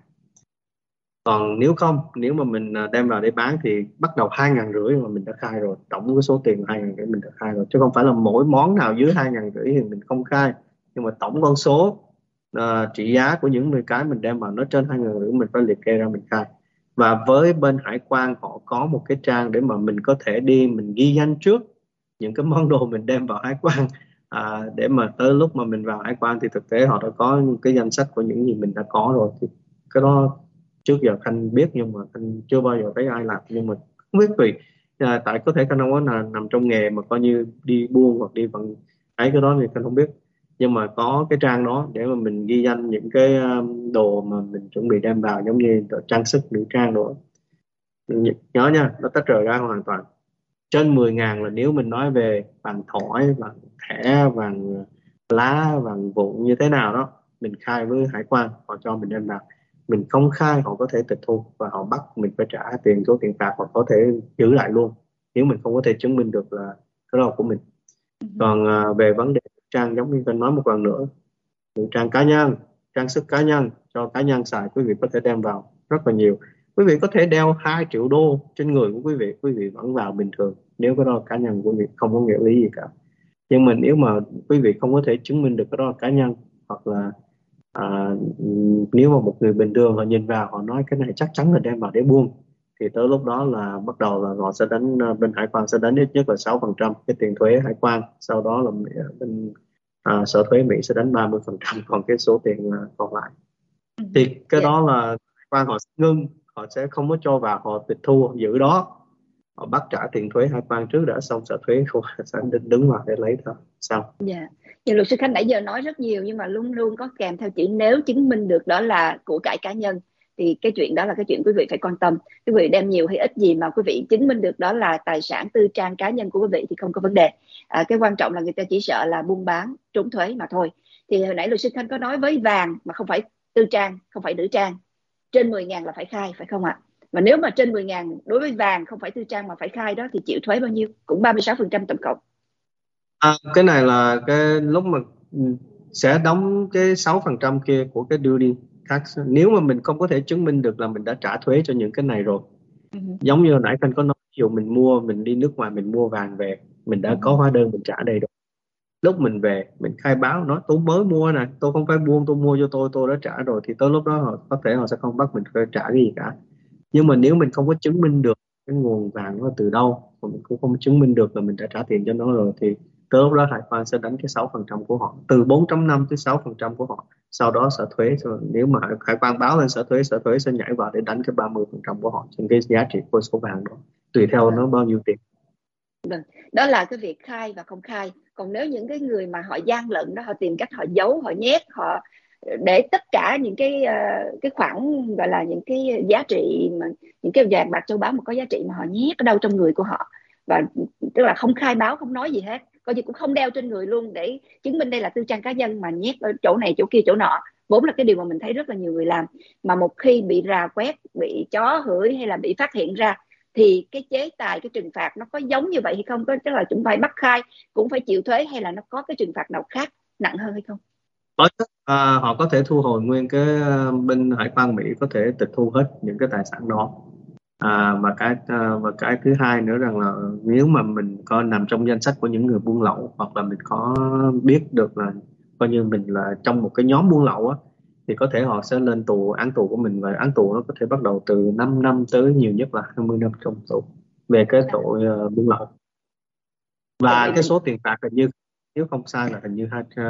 Còn nếu không, nếu mà mình đem vào để bán thì bắt đầu 2.500 mà mình đã khai rồi, tổng cái số tiền 2.500 mình đã khai rồi, chứ không phải là mỗi món nào dưới 2.500 thì mình không khai. Nhưng mà tổng con số trị giá của những 10 cái mình đem vào nó trên 2.500 mình phải liệt kê ra mình khai. Và với bên hải quan họ có một cái trang để mà mình có thể đi mình ghi danh trước những cái món đồ mình đem vào hải quan, để mà tới lúc mà mình vào hải quan thì thực tế họ đã có cái danh sách của những gì mình đã có rồi. Thì cái đó trước giờ Khanh biết, nhưng mà Khanh chưa bao giờ thấy ai làm, nhưng mà không biết vì tại có thể Khanh không có nằm trong nghề mà coi như đi buôn hoặc đi bằng ấy, cái đó thì Khanh không biết. Nhưng mà có cái trang đó để mà mình ghi danh những cái đồ mà mình chuẩn bị đem vào, giống như đồ trang sức, nữ trang đồ. Nhớ nha, nó tách rời ra hoàn toàn. Trên 10 ngàn là nếu mình nói về vàng thỏi, vàng thẻ, vàng lá, vàng vụn như thế nào đó, mình khai với hải quan họ cho mình đem vào. Mình không khai họ có thể tịch thu và họ bắt mình phải trả tiền, số tiền phạt, hoặc có thể giữ lại luôn nếu mình không có thể chứng minh được là cái đó là của mình. Còn về vấn đề trang, giống như tôi nói một lần nữa, nữ trang cá nhân, trang sức cá nhân cho cá nhân xài, quý vị có thể đem vào rất là nhiều. Quý vị có thể đeo 2 triệu đô trên người của quý vị vẫn vào bình thường, nếu cái đó là cá nhân của quý vị, không có nghĩa lý gì cả. Nhưng mà nếu mà quý vị không có thể chứng minh được cái đó là cá nhân, hoặc là nếu mà một người bình thường họ nhìn vào họ nói cái này chắc chắn là đem vào để buôn, thì tới lúc đó là bắt đầu là họ sẽ đánh, bên hải quan sẽ đánh ít nhất là 6% cái tiền thuế hải quan, sau đó là bên sở thuế Mỹ sẽ đánh 30%, còn cái số tiền còn lại thì cái Dạ. đó là hải quan họ sẽ ngưng, họ sẽ không có cho vào, họ tịch thu, họ giữ đó, họ bắt trả tiền thuế hải quan trước đã, xong sở thuế không sẽ đứng vào để lấy thôi. Sao? Dạ. Như luật sư Khánh nãy giờ nói rất nhiều, nhưng mà luôn luôn có kèm theo chữ nếu chứng minh được đó là của cải cá nhân, thì cái chuyện đó là cái chuyện quý vị phải quan tâm. Quý vị đem nhiều hay ít gì mà quý vị chứng minh được đó là tài sản tư trang cá nhân của quý vị thì không có vấn đề. Cái quan trọng là người ta chỉ sợ là buôn bán trốn thuế mà thôi. Thì hồi nãy luật sư Khánh có nói với vàng mà không phải tư trang, không phải nữ trang, trên 10.000 là phải khai, phải không ạ? Và nếu mà trên 10.000 đối với vàng không phải tư trang mà phải khai đó thì chịu thuế bao nhiêu? Cũng 36% tổng cộng. Cái này là cái lúc mà sẽ đóng cái 6% kia của cái duty. nếu mà mình không có thể chứng minh được là mình đã trả thuế cho những cái này rồi, Ừ. giống như hồi nãy Khanh có nói, ví dụ mình đi nước ngoài mình mua vàng về, mình đã có hóa đơn mình trả đầy đủ, lúc mình về mình khai báo nói tôi mới mua nè, tôi không phải buôn, tôi mua cho tôi đã trả rồi, thì tới lúc đó họ sẽ không bắt mình phải trả cái gì cả. Nhưng mà nếu mình không có chứng minh được cái nguồn vàng nó từ đâu, mà mình cũng không chứng minh được là mình đã trả tiền cho nó rồi, thì tới lúc đó hải quan sẽ đánh cái 6% của họ, từ 4.5 tới 6% của họ. Sau đó sở thuế, nếu mà hải quan báo lên sở thuế sẽ nhảy vào để đánh cái 30% của họ trên cái giá trị của số vàng đó, tùy theo nó bao nhiêu tiền. Vâng, đó là cái việc khai và không khai. Còn nếu những cái người mà họ gian lận đó, họ tìm cách họ giấu, họ nhét, họ để tất cả những cái khoản gọi là những cái giá trị mà những cái vàng bạc châu báu mà có giá trị mà họ nhét ở đâu trong người của họ, và tức là không khai báo, không nói gì hết, coi như cũng không đeo trên người luôn để chứng minh đây là tư trang cá nhân, mà nhét ở chỗ này chỗ kia chỗ nọ, vốn là cái điều mà mình thấy rất là nhiều người làm. Mà một khi bị rà quét, bị chó hửi hay là bị phát hiện ra, thì cái chế tài, cái trừng phạt nó có giống như vậy hay không? Có tức là chúng phải bắt khai, cũng phải chịu thuế, hay là nó có cái trừng phạt nào khác nặng hơn hay không? Họ có thể thu hồi nguyên bên hải quan Mỹ có thể tịch thu hết những cái tài sản đó. Và cái thứ hai nữa rằng là nếu mà mình có nằm trong danh sách của những người buôn lậu, hoặc là mình có biết được là coi như mình là trong một cái nhóm buôn lậu á, thì có thể họ sẽ lên án tù của mình, và án tù nó có thể bắt đầu từ 5 năm tới nhiều nhất là 20 năm trong tù về cái tội buôn lậu. Và cái số tiền phạt hình như, nếu không sai là hình như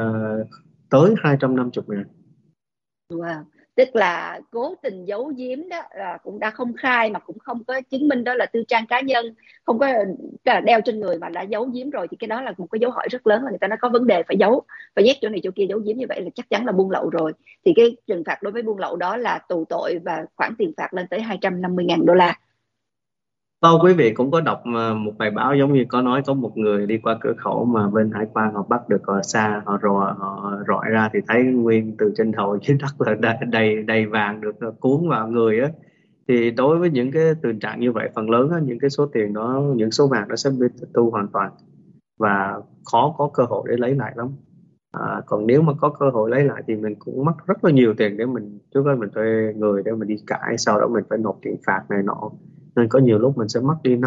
tới 250.000. Wow. Tức là cố tình giấu giếm đó, là cũng đã không khai mà cũng không có chứng minh đó là tư trang cá nhân, không có là đeo trên người mà đã giấu giếm rồi, thì cái đó là một cái dấu hỏi rất lớn, là người ta nói có vấn đề, phải giấu, phải nhét chỗ này chỗ kia, giấu giếm như vậy là chắc chắn là buôn lậu rồi. Thì cái trừng phạt đối với buôn lậu đó là tù tội và khoản tiền phạt lên tới 250.000 đô la. Quý vị cũng có đọc một bài báo giống như có nói có một người đi qua cửa khẩu mà bên hải quan họ bắt được xa, họ rọi ra thì thấy nguyên từ trên đầu dưới đất là đầy đầy vàng được cuốn vào người á. Thì đối với những cái tình trạng như vậy, phần lớn á, những cái số tiền đó, những số vàng đó sẽ bị tịch thu hoàn toàn và khó có cơ hội để lấy lại lắm. Còn nếu mà có cơ hội lấy lại thì mình cũng mất rất là nhiều tiền, để trước đó mình thuê người để mình đi cãi, sau đó mình phải nộp tiền phạt này nọ, nên có nhiều lúc mình sẽ mất đi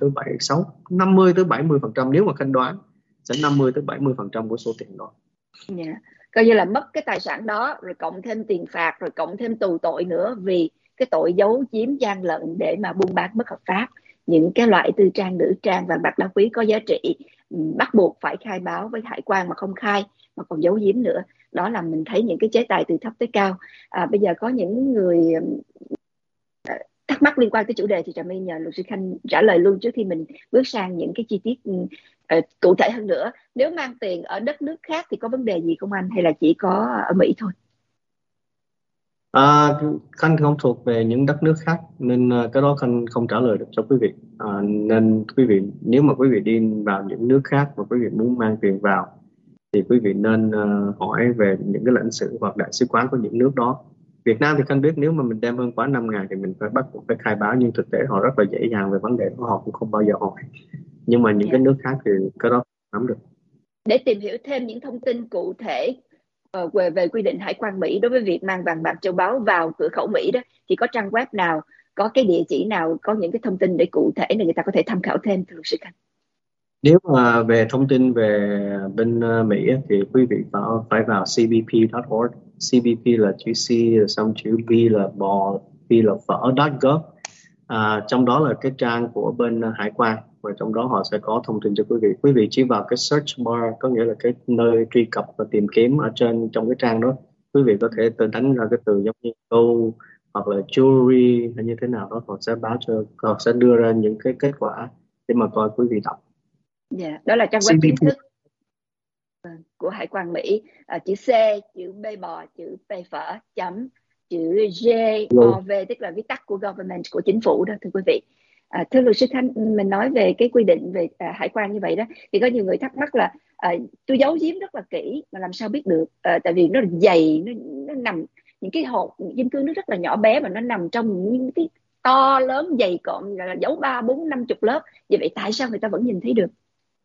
50 tới 70%, nếu mà Khanh đoán sẽ 50 tới 70% của số tiền đó. Yeah. Coi như là mất cái tài sản đó, rồi cộng thêm tiền phạt, rồi cộng thêm tù tội nữa, vì cái tội giấu giếm, gian lận để mà buôn bán bất hợp pháp những cái loại tư trang, nữ trang, vàng bạc đá quý có giá trị, bắt buộc phải khai báo với hải quan mà không khai, mà còn giấu giếm nữa. Đó là mình thấy những cái chế tài từ thấp tới cao. Bây giờ có những người thắc mắc liên quan tới chủ đề thì Trà My nhờ luật sư Khanh trả lời luôn, trước khi mình bước sang những cái chi tiết cụ thể hơn nữa. Nếu mang tiền ở đất nước khác thì có vấn đề gì không anh, hay là chỉ có ở Mỹ thôi? Khanh không thuộc về những đất nước khác nên cái đó Khanh không trả lời được cho quý vị. Nên quý vị, nếu mà quý vị đi vào những nước khác mà quý vị muốn mang tiền vào, thì quý vị nên hỏi về những cái lãnh sự hoặc đại sứ quán của những nước đó. Việt Nam thì Khanh biết nếu mà mình đem hơn quá 5 ngày thì mình phải bắt buộc phải khai báo, nhưng thực tế họ rất là dễ dàng về vấn đề đó, họ cũng không bao giờ hỏi. Nhưng mà những cái nước khác thì cái đó không nắm được. Để tìm hiểu thêm những thông tin cụ thể về quy định hải quan Mỹ đối với việc mang vàng bạc châu báu vào cửa khẩu Mỹ đó, thì có trang web nào, có cái địa chỉ nào có những cái thông tin để cụ thể để người ta có thể tham khảo thêm, thưa luật sư Khanh? Nếu mà về thông tin về bên Mỹ á, thì quý vị phải vào cbp.org. CBP là chữ C, xong chữ B là bò, P là phở.gov. Trong đó là cái trang của bên hải quan, và trong đó họ sẽ có thông tin cho quý vị. Quý vị chỉ vào cái search bar, có nghĩa là cái nơi truy cập và tìm kiếm ở trong cái trang đó. Quý vị có thể đánh ra cái từ giống như gold hoặc là jewelry hay như thế nào đó, họ sẽ đưa ra những cái kết quả để mà coi quý vị đọc. Đó là trang web chính CBP thức của hải quan Mỹ. Chữ C, chữ B bò, chữ P phở, chấm, chữ GOV, tức là viết tắt của government, của chính phủ đó, thưa quý vị. Thưa luật sư Khanh, mình nói về cái quy định về hải quan như vậy đó, thì có nhiều người thắc mắc là tôi giấu giếm rất là kỹ mà làm sao biết được, tại vì nó dày, nó nằm, những cái hộp kim cương nó rất là nhỏ bé, mà nó nằm trong những cái to lớn dày cộm, là giấu 3, 4, 50 lớp. Vậy tại sao người ta vẫn nhìn thấy được?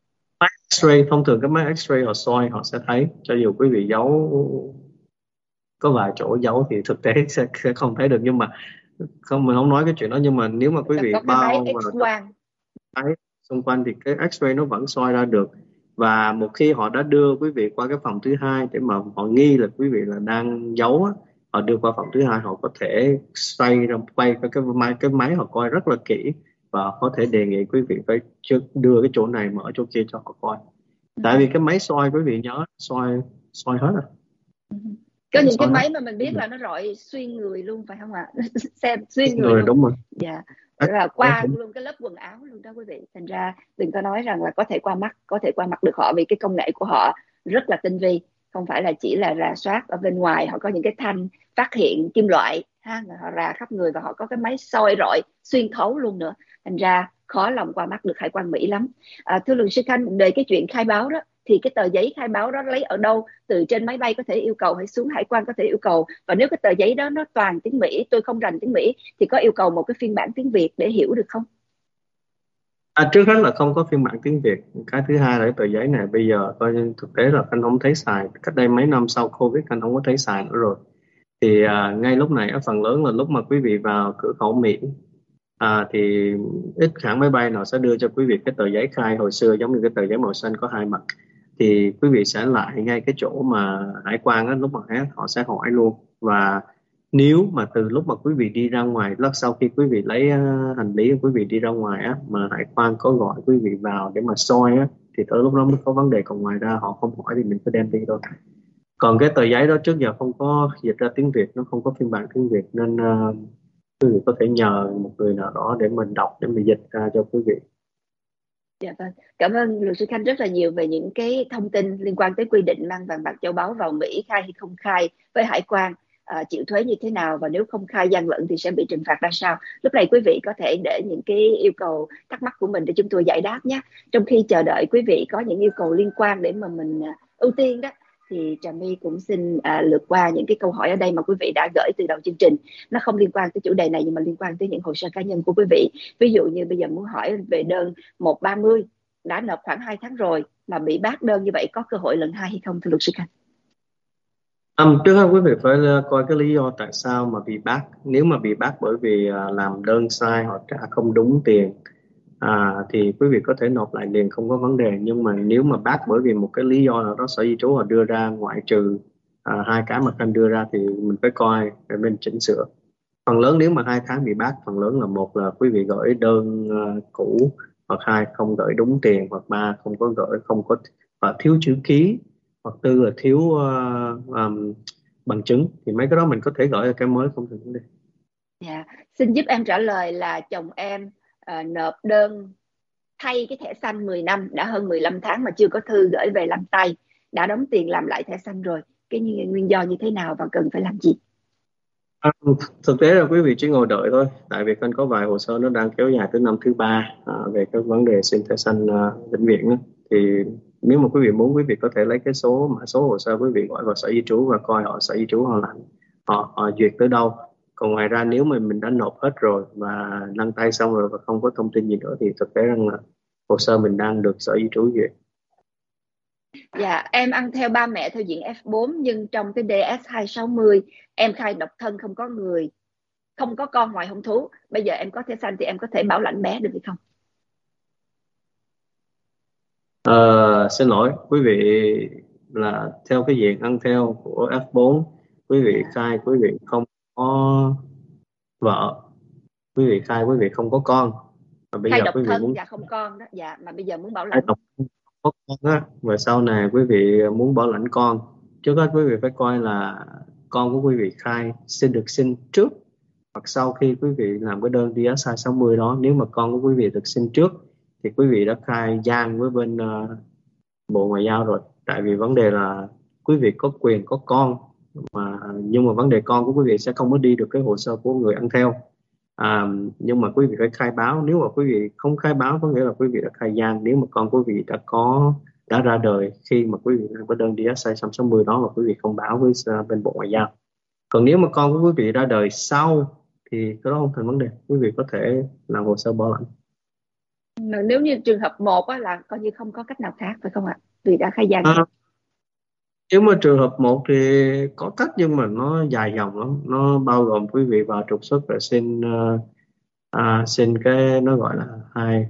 X-ray, thông thường cái máy X-ray họ soi họ sẽ thấy, cho dù quý vị giấu có vài chỗ giấu thì thực tế sẽ không thấy được, nhưng mà không, mình không nói cái chuyện đó. Nhưng mà nếu mà quý Là vị có cái máy bao vào X quang. thấy xung quanh thì cái X-ray nó vẫn soi ra được. Và một khi họ đã đưa quý vị qua cái phòng thứ hai để mà họ nghi là quý vị là đang giấu á, họ đưa qua phòng thứ hai, họ có thể xoay ra quay cái máy họ coi rất là kỹ, và họ có thể đề nghị quý vị phải đưa cái chỗ này mở chỗ kia cho họ coi. Ừ. Tại vì cái máy soi, quý vị nhớ, soi soi hết rồi, Ừ. Có vẫn những cái soi hết. máy mà mình biết là nó rọi xuyên người luôn phải không ạ? Xem xuyên người Người luôn. đúng rồi. Dạ. Ác- Là ác qua đúng. luôn cái lớp quần áo luôn đó quý vị. Thành ra đừng có nói rằng là có thể qua mắt, có thể qua mặt được họ, vì cái công nghệ của họ rất là tinh vi, không phải là chỉ là rà soát ở bên ngoài. Họ có những cái thanh phát hiện kim loại ha, họ rà khắp người, và họ có cái máy soi rọi xuyên thấu luôn nữa. Thành ra khó lòng qua mắt được hải quan Mỹ lắm. Thưa luật sư Khanh, về cái chuyện khai báo đó, thì cái tờ giấy khai báo đó lấy ở đâu? Từ trên máy bay có thể yêu cầu hay xuống hải quan có thể yêu cầu? Và nếu cái tờ giấy đó nó toàn tiếng Mỹ, tôi không rành tiếng Mỹ, thì có yêu cầu một cái phiên bản tiếng Việt để hiểu được không? Trước hết là không có phiên bản tiếng Việt. Cái thứ hai là cái tờ giấy này bây giờ coi như thực tế là anh không thấy xài, cách đây mấy năm sau Covid anh không có thấy xài nữa rồi. Thì ngay lúc này phần lớn là lúc mà quý vị vào cửa khẩu Mỹ, thì ít hãng máy bay nào sẽ đưa cho quý vị cái tờ giấy khai hồi xưa giống như cái tờ giấy màu xanh có hai mặt. Thì quý vị sẽ lại ngay cái chỗ mà hải quan á, lúc mà hết họ sẽ hỏi luôn. Và nếu mà từ lúc mà quý vị đi ra ngoài, lúc sau khi quý vị lấy hành lý của quý vị đi ra ngoài á, mà hải quan có gọi quý vị vào để mà soi á, thì tới lúc đó mới có vấn đề. Còn ngoài ra họ không hỏi thì mình cứ đem đi thôi. Còn cái tờ giấy đó trước giờ không có dịch ra tiếng Việt, nó không có phiên bản tiếng Việt, nên quý vị có thể nhờ một người nào đó để mình đọc, để mình dịch ra cho quý vị. Dạ vâng. Cảm ơn luật sư Khanh rất là nhiều về những cái thông tin liên quan tới quy định mang vàng bạc châu báu vào Mỹ, khai hay không khai với hải quan, chịu thuế như thế nào, và nếu không khai gian lận thì sẽ bị trừng phạt ra sao. Lúc này quý vị có thể để những cái yêu cầu thắc mắc của mình để chúng tôi giải đáp nhé. Trong khi chờ đợi quý vị có những yêu cầu liên quan để mà mình ưu tiên đó, thì Trà My cũng xin lượt qua những cái câu hỏi ở đây mà quý vị đã gửi từ đầu chương trình. Nó không liên quan tới chủ đề này, nhưng mà liên quan tới những hồ sơ cá nhân của quý vị. Ví dụ như bây giờ muốn hỏi về đơn 130, đã nộp khoảng 2 tháng rồi mà bị bác đơn như vậy, có cơ hội lần hai hay không, thưa luật sư Khanh? Trước hết quý vị phải coi cái lý do tại sao mà bị bác. Nếu mà bị bác bởi vì làm đơn sai hoặc trả không đúng tiền, thì quý vị có thể nộp lại liền, không có vấn đề. Nhưng mà nếu mà bác bởi vì một cái lý do nào đó Sở Di trú họ đưa ra, ngoại trừ hai cái mà Khanh đưa ra, thì mình phải coi để mình chỉnh sửa. Phần lớn nếu mà 2 tháng bị bác, phần lớn là một là quý vị gửi đơn cũ, hoặc hai không gửi đúng tiền, hoặc ba không có gửi, không có, và thiếu chữ ký, hoặc tư là thiếu bằng chứng. Thì mấy cái đó mình có thể gửi ở cái mới, không thành vấn đề. Dạ. Xin giúp em trả lời là chồng em nộp đơn thay cái thẻ xanh 10 năm, đã hơn 15 tháng mà chưa có thư gửi về làm tay, đã đóng tiền làm lại thẻ xanh rồi. Cái nguyên do như thế nào và cần phải làm gì? À, thực tế là quý vị chỉ ngồi đợi thôi, tại vì Khanh có vài hồ sơ nó đang kéo dài tới năm thứ ba về cái vấn đề xin thẻ xanh vĩnh viễn á. Thì nếu mà quý vị muốn, quý vị có thể lấy cái mã số hồ sơ, quý vị gọi vào Sở Di trú và coi Sở Di trú họ làm, họ duyệt tới đâu. Còn ngoài ra nếu mà mình đã nộp hết rồi và đăng tay xong rồi và không có thông tin gì nữa, thì thực tế rằng là hồ sơ mình đang được Sở Di trú duyệt. Dạ, em ăn theo ba mẹ theo diện F4, nhưng trong cái DS260 em khai độc thân, không có người, không có con ngoài hôn thú. Bây giờ em có thẻ xanh thì em có thể bảo lãnh bé được hay không? Xin lỗi quý vị, là theo cái diện ăn theo của F4, quý vị Dạ. khai quý vị không có vợ, quý vị khai quý vị không có con, và bây Khai giờ độc quý vị thân muốn và không con đó. Dạ, mà bây giờ muốn bảo khai lãnh. độc thân không có con á, và sau này quý vị muốn bảo lãnh con, trước hết quý vị phải coi là con của quý vị khai được sinh trước hoặc sau khi quý vị làm cái đơn DS260 đó. Nếu mà con của quý vị được sinh trước thì quý vị đã khai gian với bên Bộ Ngoại giao rồi. Tại vì vấn đề là quý vị có quyền có con, nhưng mà vấn đề con của quý vị sẽ không có đi được cái hồ sơ của người ăn theo. Nhưng mà quý vị phải khai báo. Nếu mà quý vị không khai báo có nghĩa là quý vị đã khai gian. Nếu mà con quý vị đã ra đời khi mà quý vị làm cái đơn DS 260 đó, mà quý vị không báo với bên Bộ Ngoại giao. Còn nếu mà con của quý vị ra đời sau thì cái đó không thành vấn đề, quý vị có thể làm hồ sơ bảo lãnh. Nếu như trường hợp một á, là coi như không có cách nào khác phải không ạ, vì đã khai gian rồi. À, Nếu mà trường hợp một thì có cách, nhưng mà nó dài dòng lắm. Nó bao gồm quý vị vào trục xuất rồi xin cái nó gọi là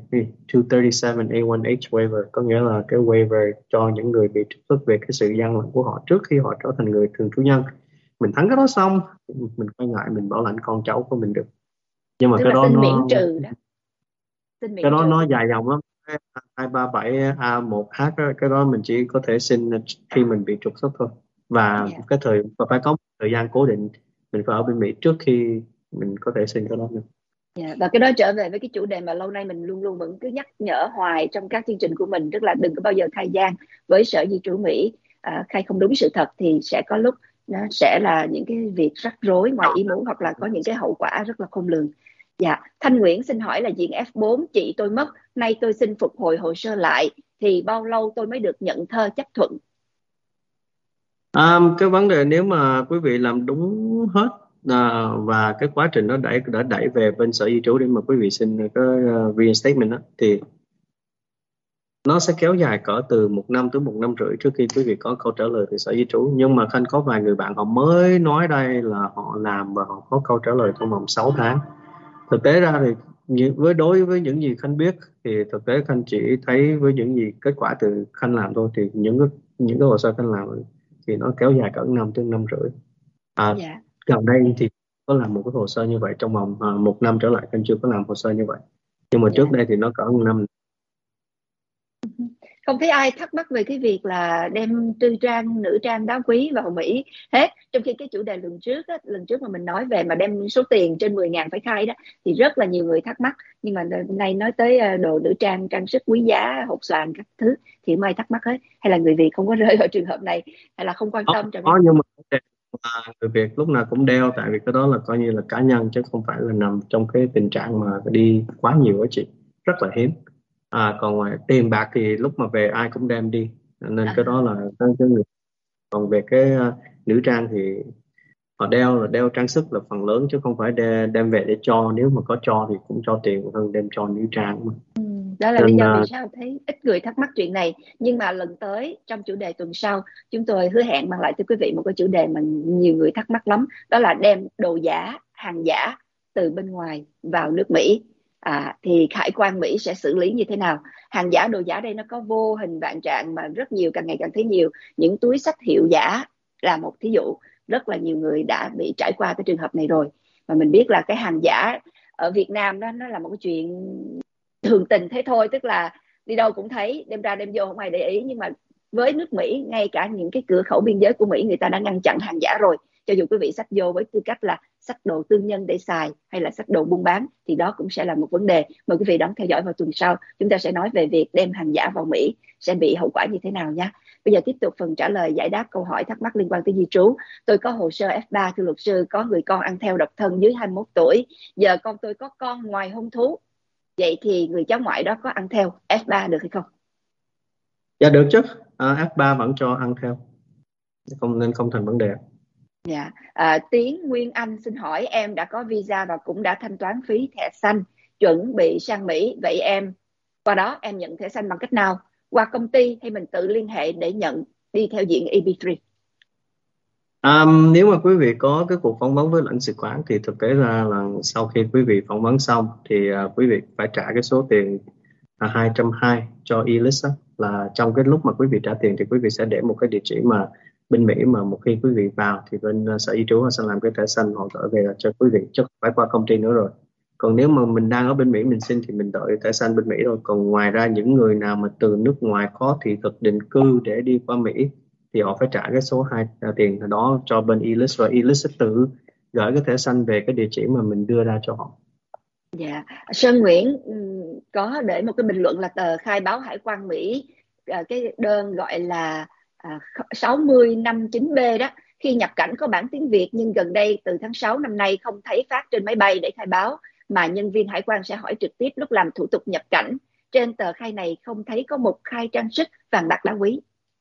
237A1H waiver, có nghĩa là cái waiver cho những người bị trục xuất về cái sự gian lận của họ trước khi họ trở thành người thường trú nhân. Mình thắng cái đó xong, mình quay lại mình bảo lãnh con cháu của mình được. Nhưng mà Tức cái là đó xin miễn nó trừ đó, xin cái miễn đó trừ. nó dài dòng lắm. Cái 237A1H đó, cái đó mình chỉ có thể xin khi mình bị trục xuất thôi. Và Dạ. phải có một thời gian cố định, mình phải ở bên Mỹ trước khi mình có thể xin cái đó nữa. Dạ, và cái đó trở về với cái chủ đề mà lâu nay mình luôn luôn vẫn cứ nhắc nhở hoài trong các chương trình của mình, tức là đừng có bao giờ khai gian với Sở Di trú Mỹ. Khai không đúng sự thật thì sẽ có lúc nó sẽ là những cái việc rắc rối ngoài ý muốn, hoặc là có những cái hậu quả rất là khôn lường. Dạ, Thanh Nguyễn xin hỏi là diện F4 chị tôi mất, nay tôi xin phục hồi hồ sơ lại thì bao lâu tôi mới được nhận thơ chấp thuận? Cái vấn đề nếu mà quý vị làm đúng hết và cái quá trình nó đã đẩy về bên Sở Di trú để mà quý vị xin cái reinstatement đó, thì nó sẽ kéo dài cỡ từ 1 năm tới 1 năm rưỡi trước khi quý vị có câu trả lời từ Sở Di trú. Nhưng mà Khanh có vài người bạn họ mới nói đây là họ làm và họ có câu trả lời trong vòng 6 tháng. Thực tế ra thì đối với những gì Khanh biết thì thực tế Khanh chỉ thấy với những gì kết quả từ Khanh làm thôi, thì những cái hồ sơ Khanh làm thì nó kéo dài cỡ 5 tới 5 rưỡi. à, Dạ. Gần đây thì có làm một cái hồ sơ như vậy, trong vòng 1 năm trở lại Khanh chưa có làm hồ sơ như vậy, nhưng mà trước Dạ. đây thì nó cỡ 1 năm. Không thấy ai thắc mắc về cái việc là đem tư trang nữ trang đá quý vào Mỹ hết, trong khi cái chủ đề lần trước mà mình nói về mà đem số tiền trên 10.000 phải khai đó, thì rất là nhiều người thắc mắc. Nhưng mà nay nói tới đồ nữ trang, trang sức quý giá, hột xoàn các thứ thì không ai thắc mắc hết, hay là người Việt không có rơi vào trường hợp này, hay là không quan tâm Trà My? Nhưng mà người Việt lúc nào cũng đeo, tại vì cái đó là coi như là cá nhân chứ không phải là nằm trong cái tình trạng mà đi quá nhiều á chị, rất là hiếm. Còn ngoài tiền bạc thì lúc mà về ai cũng đem đi, nên cái đó là cái người. Còn về cái nữ trang thì họ đeo là đeo trang sức là phần lớn, chứ không phải đem về để cho. Nếu mà có cho thì cũng cho tiền hơn đem cho nữ trang mà. Đó là lý Nên do vì sao thấy ít người thắc mắc chuyện này. Nhưng mà lần tới trong chủ đề tuần sau, chúng tôi hứa hẹn mang lại cho quý vị một cái chủ đề mà nhiều người thắc mắc lắm, đó là đem đồ giả, hàng giả từ bên ngoài vào nước Mỹ. Thì hải quan Mỹ sẽ xử lý như thế nào? Hàng giả, đồ giả đây nó có vô hình vạn trạng mà rất nhiều, càng ngày càng thấy nhiều. Những túi xách hiệu giả là một thí dụ, rất là nhiều người đã bị trải qua cái trường hợp này rồi. Mà mình biết là cái hàng giả ở Việt Nam đó nó là một cái chuyện thường tình thế thôi, tức là đi đâu cũng thấy, đem ra đem vô không ai để ý. Nhưng mà với nước Mỹ, ngay cả những cái cửa khẩu biên giới của Mỹ người ta đã ngăn chặn hàng giả rồi. Cho dù quý vị xách vô với tư cách là xách đồ tư nhân để xài hay là xách đồ buôn bán thì đó cũng sẽ là một vấn đề. Mời quý vị đón theo dõi vào tuần sau, chúng ta sẽ nói về việc đem hàng giả vào Mỹ sẽ bị hậu quả như thế nào nha. Bây giờ tiếp tục phần trả lời giải đáp câu hỏi thắc mắc liên quan tới di trú. Tôi có hồ sơ F3 thưa luật sư, có người con ăn theo độc thân dưới 21 tuổi. Giờ con tôi có con ngoài hôn thú, vậy thì người cháu ngoại đó có ăn theo F3 được hay không? dạ được chứ. F3 vẫn cho ăn theo, nên không thành vấn đề. Dạ. Tiến Nguyên Anh xin hỏi, em đã có visa và cũng đã thanh toán phí thẻ xanh, chuẩn bị sang Mỹ. Vậy em qua đó em nhận thẻ xanh bằng cách nào? Qua công ty hay mình tự liên hệ để nhận, đi theo diện EB3? Nếu mà quý vị có cái cuộc phỏng vấn với lãnh sự quán thì thực tế ra là sau khi quý vị phỏng vấn xong thì quý vị phải trả cái số tiền 220 cho E-list á. Là trong cái lúc mà quý vị trả tiền thì quý vị sẽ để một cái địa chỉ mà bên Mỹ, mà một khi quý vị vào thì bên Sở Di trú họ sẽ làm cái thẻ xanh họ gửi về cho quý vị, chứ không phải qua công ty nữa rồi. Còn nếu mà mình đang ở bên Mỹ mình xin thì mình đợi thẻ xanh bên Mỹ thôi. Còn ngoài ra những người nào mà từ nước ngoài có thị thực định cư để đi qua Mỹ thì họ phải trả cái số tiền đó cho bên E-list, và E-list sẽ tự gửi cái thẻ xanh về cái địa chỉ mà mình đưa ra cho họ. Dạ. Sơn Nguyễn có để một cái bình luận là tờ khai báo hải quan Mỹ, cái đơn gọi là 6059B đó, khi nhập cảnh có bản tiếng Việt, nhưng gần đây từ tháng 6 năm nay không thấy phát trên máy bay để khai báo, mà nhân viên hải quan sẽ hỏi trực tiếp lúc làm thủ tục nhập cảnh. Trên tờ khai này không thấy có mục khai trang sức vàng bạc đá quý.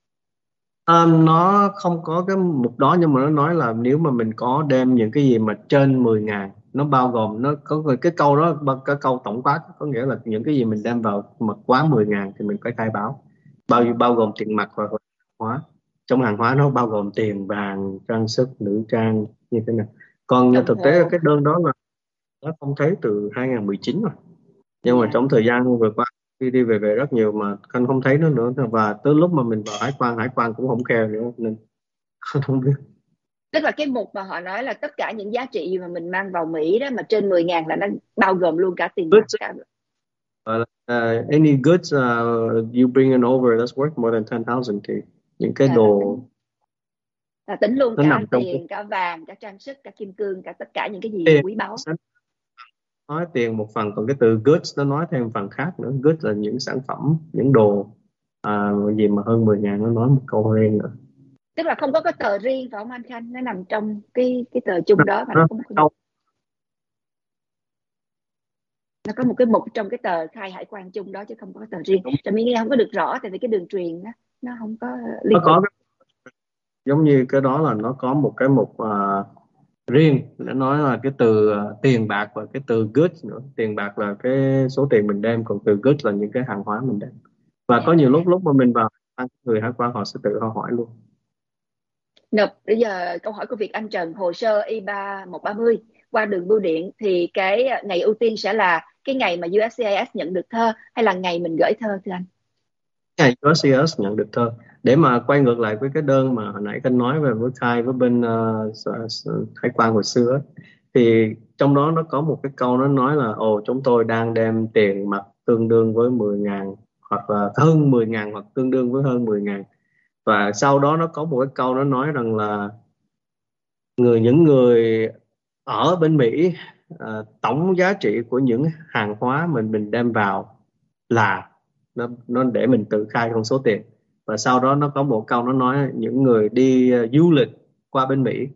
Nó không có cái mục đó, nhưng mà nó nói là nếu mà mình có đem những cái gì mà trên 10.000, nó bao gồm, nó có cái câu đó, cái câu tổng quát có nghĩa là những cái gì mình đem vào mà quá 10.000 thì mình phải khai báo, bao gồm tiền mặt và hóa. trong hàng hóa nó bao gồm tiền, vàng, trang sức, nữ trang như thế nào. Còn Đồng thực tế là hồ. cái đơn đó là nó không thấy từ 2019 rồi, nhưng mà Dạ. trong thời gian vừa qua đi đi về về rất nhiều mà Khanh không thấy nó nữa, và tới lúc mà mình vào hải quan cũng không kèo nữa nên không biết. Tức là cái mục mà họ nói là tất cả những giá trị gì mà mình mang vào Mỹ đó mà trên 10.000 là nó bao gồm luôn cả tiền mặt Goods, cả. any goods you bring in over that's worth more than 10,000 thì những cái Là đồ tính, là tính luôn nó cả nằm trong cái tiền, cả vàng, cả trang sức, cả kim cương, cả tất cả những cái gì tiền. quý báu. Nói tiền một phần, còn cái từ goods nó nói thêm phần khác nữa. Goods là những sản phẩm, những đồ gì mà hơn 10.000 nó nói một câu riêng nữa. Tức là không có cái tờ riêng phải không anh Khanh, nó nằm trong cái tờ chung đó mà nó nó, có một cái nó, mục, nó có một cái mục trong cái tờ khai hải quan chung đó chứ không có cái tờ riêng. Trà My nghe không có được rõ tại vì cái đường truyền đó, nó không có nó liên tục. có giống như cái đó là nó có một cái mục riêng để nói là cái từ tiền bạc và cái từ goods nữa. Tiền bạc là cái số tiền mình đem, còn từ goods là những cái hàng hóa mình đem. Và có Dạ. nhiều lúc lúc mà mình vào người hải quan họ sẽ tự họ hỏi luôn. Nộp bây giờ câu hỏi của Việt Anh Trần, hồ sơ I-3 130 qua đường bưu điện thì cái ngày ưu tiên sẽ là cái ngày mà USCIS nhận được thơ hay là ngày mình gửi thơ thưa anh? Ngày USCIS nhận được thơ. Để mà quay ngược lại với cái đơn mà hồi nãy Khanh nói về với Khai với bên hải quan hồi xưa ấy, thì trong đó nó có một cái câu nó nói là chúng tôi đang đem tiền mặt tương đương với 10.000 hoặc là hơn 10.000 hoặc tương đương với hơn 10.000. Và sau đó nó có một cái câu nó nói rằng là những người ở bên Mỹ, tổng giá trị của những hàng hóa mình đem vào là nó để mình tự khai con số tiền. Và sau đó nó có một câu nó nói những người đi du lịch qua bên Mỹ,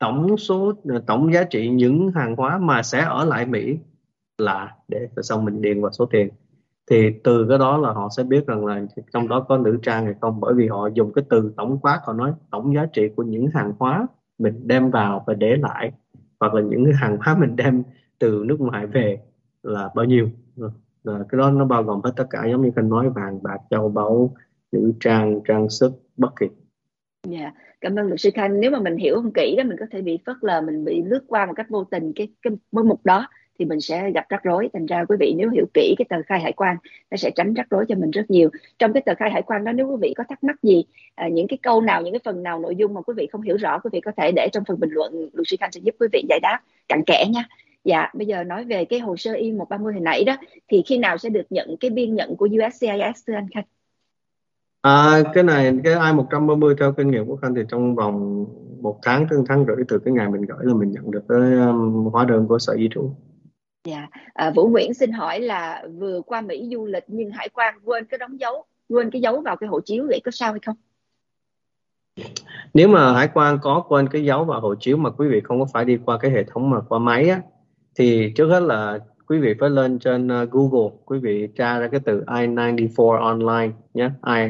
tổng giá trị những hàng hóa mà sẽ ở lại Mỹ là để, xong mình điền vào số tiền. Thì từ cái đó là họ sẽ biết rằng là trong đó có nữ trang hay không, bởi vì họ dùng cái từ tổng quát, họ nói tổng giá trị của những hàng hóa mình đem vào và để lại, hoặc là những cái hàng hóa mình đem từ nước ngoài về là bao nhiêu. Cái đó nó bao gồm hết tất cả, giống như Khanh nói, vàng bạc châu báu, nữ trang, trang sức, bất kỳ. Dạ, cảm ơn luật sư Khanh. Nếu mà mình hiểu không kỹ đó, mình có thể bị phớt lờ, mình bị lướt qua một cách vô tình cái mục đó thì mình sẽ gặp rắc rối. Thành ra quý vị nếu hiểu kỹ cái tờ khai hải quan, nó sẽ tránh rắc rối cho mình rất nhiều. Trong cái tờ khai hải quan đó, nếu quý vị có thắc mắc gì, những cái câu nào, những cái phần nào nội dung mà quý vị không hiểu rõ, quý vị có thể để trong phần bình luận, luật sư Khanh sẽ giúp quý vị giải đáp cặn kẽ nha. Dạ, bây giờ nói về cái hồ sơ I-130 hồi nãy đó, thì khi nào sẽ được nhận cái biên nhận của USCIS thưa anh Khanh? Cái này, cái I-130 theo kinh nghiệm của Khanh thì trong vòng 1 tháng đến 1 tháng rưỡi từ cái ngày mình gửi là mình nhận được cái hóa đơn của Sở Di trú. Dạ, Vũ Nguyễn xin hỏi là vừa qua Mỹ du lịch nhưng hải quan quên cái đóng dấu, quên cái dấu vào cái hộ chiếu, vậy có sao hay không? Nếu mà hải quan có quên cái dấu vào hộ chiếu mà quý vị không có phải đi qua cái hệ thống mà qua máy á, thì trước hết là quý vị phải lên trên Google, quý vị tra ra cái từ I-94 online nhé.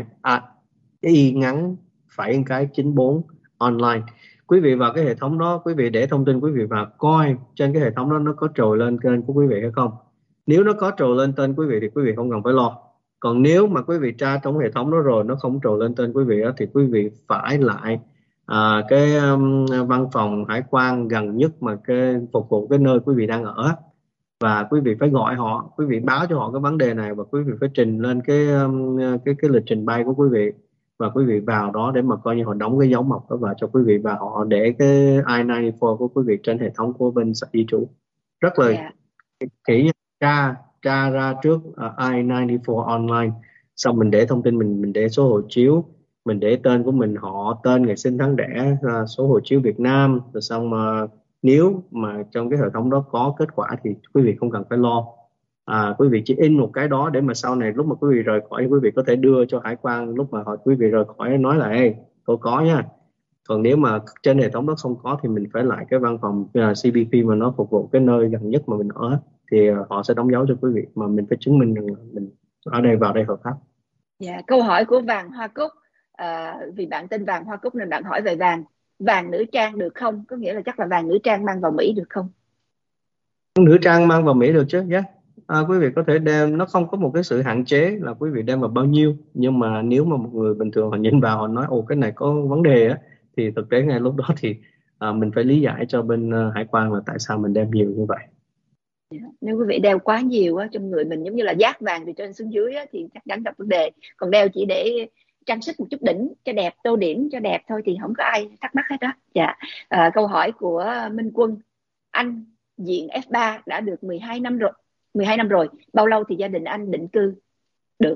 I ngắn phải cái 94 online. Quý vị vào cái hệ thống đó, quý vị để thông tin quý vị vào, coi trên cái hệ thống đó nó có trồi lên tên của quý vị hay không. Nếu nó có trồi lên tên quý vị thì quý vị không cần phải lo. Còn nếu mà quý vị tra trong hệ thống đó rồi nó không trồi lên tên quý vị đó, thì quý vị phải lại cái văn phòng hải quan gần nhất mà cái phục vụ cái nơi quý vị đang ở, và quý vị phải gọi họ, quý vị báo cho họ cái vấn đề này, và quý vị phải trình lên cái lịch trình bay của quý vị, và quý vị vào đó để mà coi như họ đóng cái dấu mộc đó vào cho quý vị, và họ để cái I-94 của quý vị trên hệ thống của bên Sở Di trú. Rất là Dạ. kỹ nha. Tra ra trước I-94 online, xong mình để thông tin mình để số hộ chiếu, mình để tên của mình, họ, tên, ngày sinh tháng đẻ, số hộ chiếu Việt Nam, rồi xong mà nếu mà trong cái hệ thống đó có kết quả thì quý vị không cần phải lo. Quý vị chỉ in một cái đó để mà sau này lúc mà quý vị rời khỏi, quý vị có thể đưa cho hải quan, lúc mà quý vị rời khỏi nói là ê, tôi có nha. Còn nếu mà trên hệ thống đó không có thì mình phải lại cái văn phòng CBP mà nó phục vụ cái nơi gần nhất mà mình ở, thì họ sẽ đóng dấu cho quý vị, mà mình phải chứng minh rằng là mình ở đây, vào đây hợp pháp. Dạ, câu hỏi của Vàng Hoa Cúc, vì bạn tên Vàng Hoa Cúc nên bạn hỏi về vàng nữ trang được không? Có nghĩa là chắc là vàng nữ trang mang vào Mỹ được không? Nữ trang mang vào Mỹ được chứ, nhé. quý vị có thể đem, nó không có một cái sự hạn chế là quý vị đem vào bao nhiêu, nhưng mà nếu mà một người bình thường họ nhìn vào họ nói ồ cái này có vấn đề á, thì thực tế ngay lúc đó thì mình phải lý giải cho bên hải quan là tại sao mình đem nhiều như vậy. Nếu quý vị đeo quá nhiều á, trong người mình giống như là dát vàng từ trên xuống dưới á, thì chắc chắn gặp vấn đề. Còn đeo chỉ để trang sức một chút đỉnh cho đẹp, tô điểm cho đẹp thôi thì không có ai thắc mắc hết đó. Dạ. Câu hỏi của Minh Quân: anh diện F3 đã được 12 năm rồi, 12 năm rồi, bao lâu thì gia đình anh định cư được?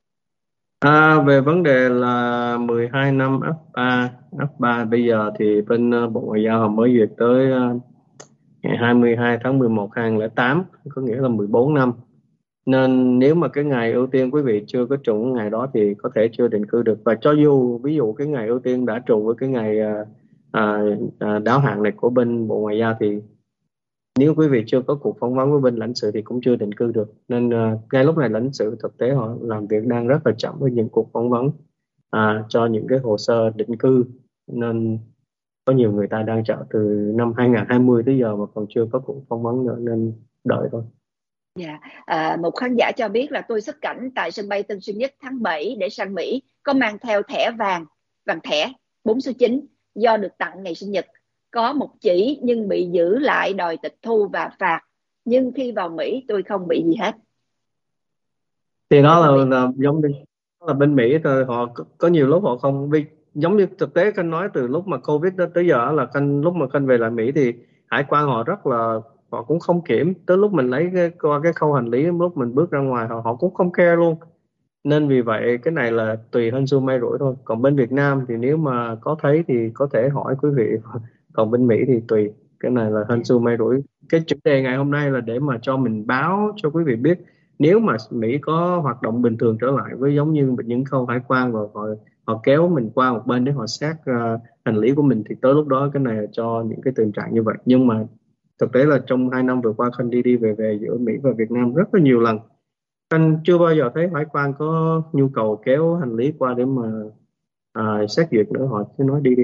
Về vấn đề là 12 năm F3 bây giờ thì bên Bộ Ngoại giao họ mới duyệt tới ngày 22 tháng 11 2008, có nghĩa là 14 năm. Nên nếu mà cái ngày ưu tiên quý vị chưa có trùng ngày đó thì có thể chưa định cư được. Và cho dù ví dụ cái ngày ưu tiên đã trùng với cái ngày đáo hạn này của bên Bộ Ngoại giao thì nếu quý vị chưa có cuộc phỏng vấn với bên lãnh sự thì cũng chưa định cư được. Nên ngay lúc này lãnh sự thực tế họ làm việc đang rất là chậm với những cuộc phỏng vấn cho những cái hồ sơ định cư. Nên có nhiều người ta đang chờ từ năm 2020 tới giờ mà còn chưa có cuộc phỏng vấn nữa, nên đợi thôi. Dạ. Một khán giả cho biết là tôi xuất cảnh tại sân bay Tân Sơn Nhất tháng 7 để sang Mỹ, có mang theo thẻ vàng, vàng thẻ 4 số 9 do được tặng ngày sinh nhật. Có một chỉ nhưng bị giữ lại đòi tịch thu và phạt. Nhưng khi vào Mỹ tôi không bị gì hết. Thì Thưa đó quý vị. là giống như đó là bên Mỹ thôi, họ có nhiều lúc họ không giống như thực tế Khanh nói từ lúc mà Covid đó tới giờ là lúc mà Khanh về lại Mỹ thì hải quan họ rất là, họ cũng không kiểm, tới lúc mình lấy qua cái khâu hành lý, lúc mình bước ra ngoài họ cũng không care luôn. Nên vì vậy cái này là tùy hên xui may rủi thôi. Còn bên Việt Nam thì nếu mà có thấy thì có thể hỏi quý vị. Còn bên Mỹ thì tùy, cái này là hên xui may rủi. Cái chủ đề ngày hôm nay là để mà cho mình báo cho quý vị biết, nếu mà Mỹ có hoạt động bình thường trở lại với giống như những khâu hải quan và họ kéo mình qua một bên để họ xét hành lý của mình, thì tới lúc đó cái này là cho những cái tình trạng như vậy. Nhưng mà thực tế là trong 2 năm vừa qua Khanh đi đi về về giữa Mỹ và Việt Nam rất là nhiều lần, anh chưa bao giờ thấy hải quan có nhu cầu kéo hành lý qua để mà xét duyệt nữa. Họ cứ nói đi đi.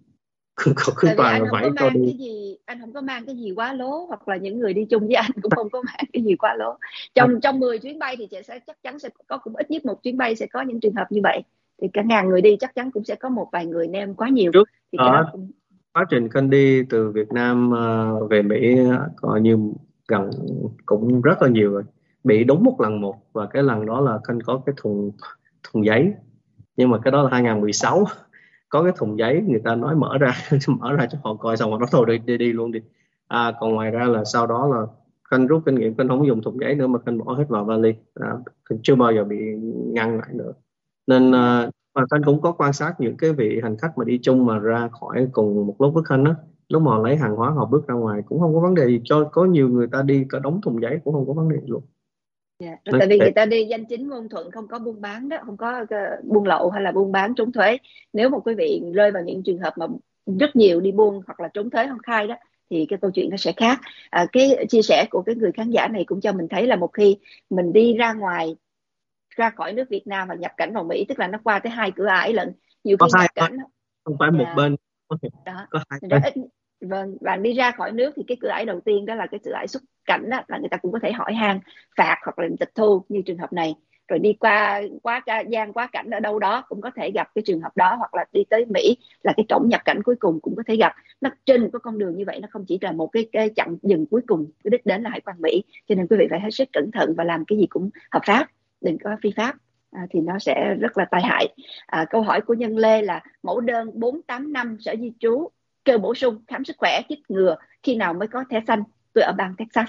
Cứ Tại vì toàn anh là không có phải cho mang đi. cái gì, anh không có mang cái gì quá lố, hoặc là những người đi chung với anh cũng không có mang cái gì quá lố. À, Trong 10 chuyến bay thì sẽ chắc chắn sẽ có, cũng ít nhất một chuyến bay sẽ có những trường hợp như vậy. Thì cả ngàn người đi chắc chắn cũng sẽ có một vài người nêm quá nhiều. trước Thì cái đó đó cũng quá trình Khanh đi từ Việt Nam về Mỹ coi như gần cũng rất là nhiều rồi, bị đúng một lần một, và cái lần đó là Khanh có cái thùng thùng giấy, nhưng mà cái đó là 2016. Có cái thùng giấy người ta nói mở ra mở ra cho họ coi xong rồi nó thôi đi luôn đi. Còn ngoài ra là sau đó là Khanh rút kinh nghiệm, Khanh không dùng thùng giấy nữa mà Khanh bỏ hết vào vali. Khanh chưa bao giờ bị ngăn lại nữa. Nên và Khanh cũng có quan sát những cái vị hành khách mà đi chung mà ra khỏi cùng một lúc với Khanh á, lúc mà họ lấy hàng hóa họ bước ra ngoài cũng không có vấn đề gì, cho có nhiều người ta đi cả đống thùng giấy cũng không có vấn đề luôn. dạ. Rồi Nên tại vì người ta đi danh chính ngôn thuận, không có buôn bán đó, không có buôn lậu hay là buôn bán trốn thuế. Nếu một quý vị rơi vào những trường hợp mà rất nhiều đi buôn hoặc là trốn thuế không khai đó, thì cái câu chuyện nó sẽ khác. Cái chia sẻ của cái người khán giả này cũng cho mình thấy là một khi mình đi ra ngoài, ra khỏi nước Việt Nam và nhập cảnh vào Mỹ, tức là nó qua tới hai cửa ải lận. Nhiều có khi hai nhập thôi, cảnh không phải một dạ, bên, đó. có hai Thành ra bên. ít, vâng, bạn đi ra khỏi nước thì cái cửa ải đầu tiên đó là cái cửa ải xuất cảnh đó, là người ta cũng có thể hỏi han, phạt hoặc là tịch thu như trường hợp này. Rồi đi qua gian quá cảnh ở đâu đó cũng có thể gặp cái trường hợp đó, hoặc là đi tới Mỹ là cái cổng nhập cảnh cuối cùng cũng có thể gặp. Nó trên một cái con đường như vậy, nó không chỉ là một cái chặng dừng cuối cùng, cái đích đến là hải quan Mỹ. Cho nên quý vị phải hết sức cẩn thận và làm cái gì cũng hợp pháp, đừng có phi pháp. Thì nó sẽ rất là tai hại. Câu hỏi của Nhân Lê là mẫu đơn 485 sở di trú kêu bổ sung khám sức khỏe chích ngừa, khi nào mới có thẻ xanh? Tôi ở bang Texas.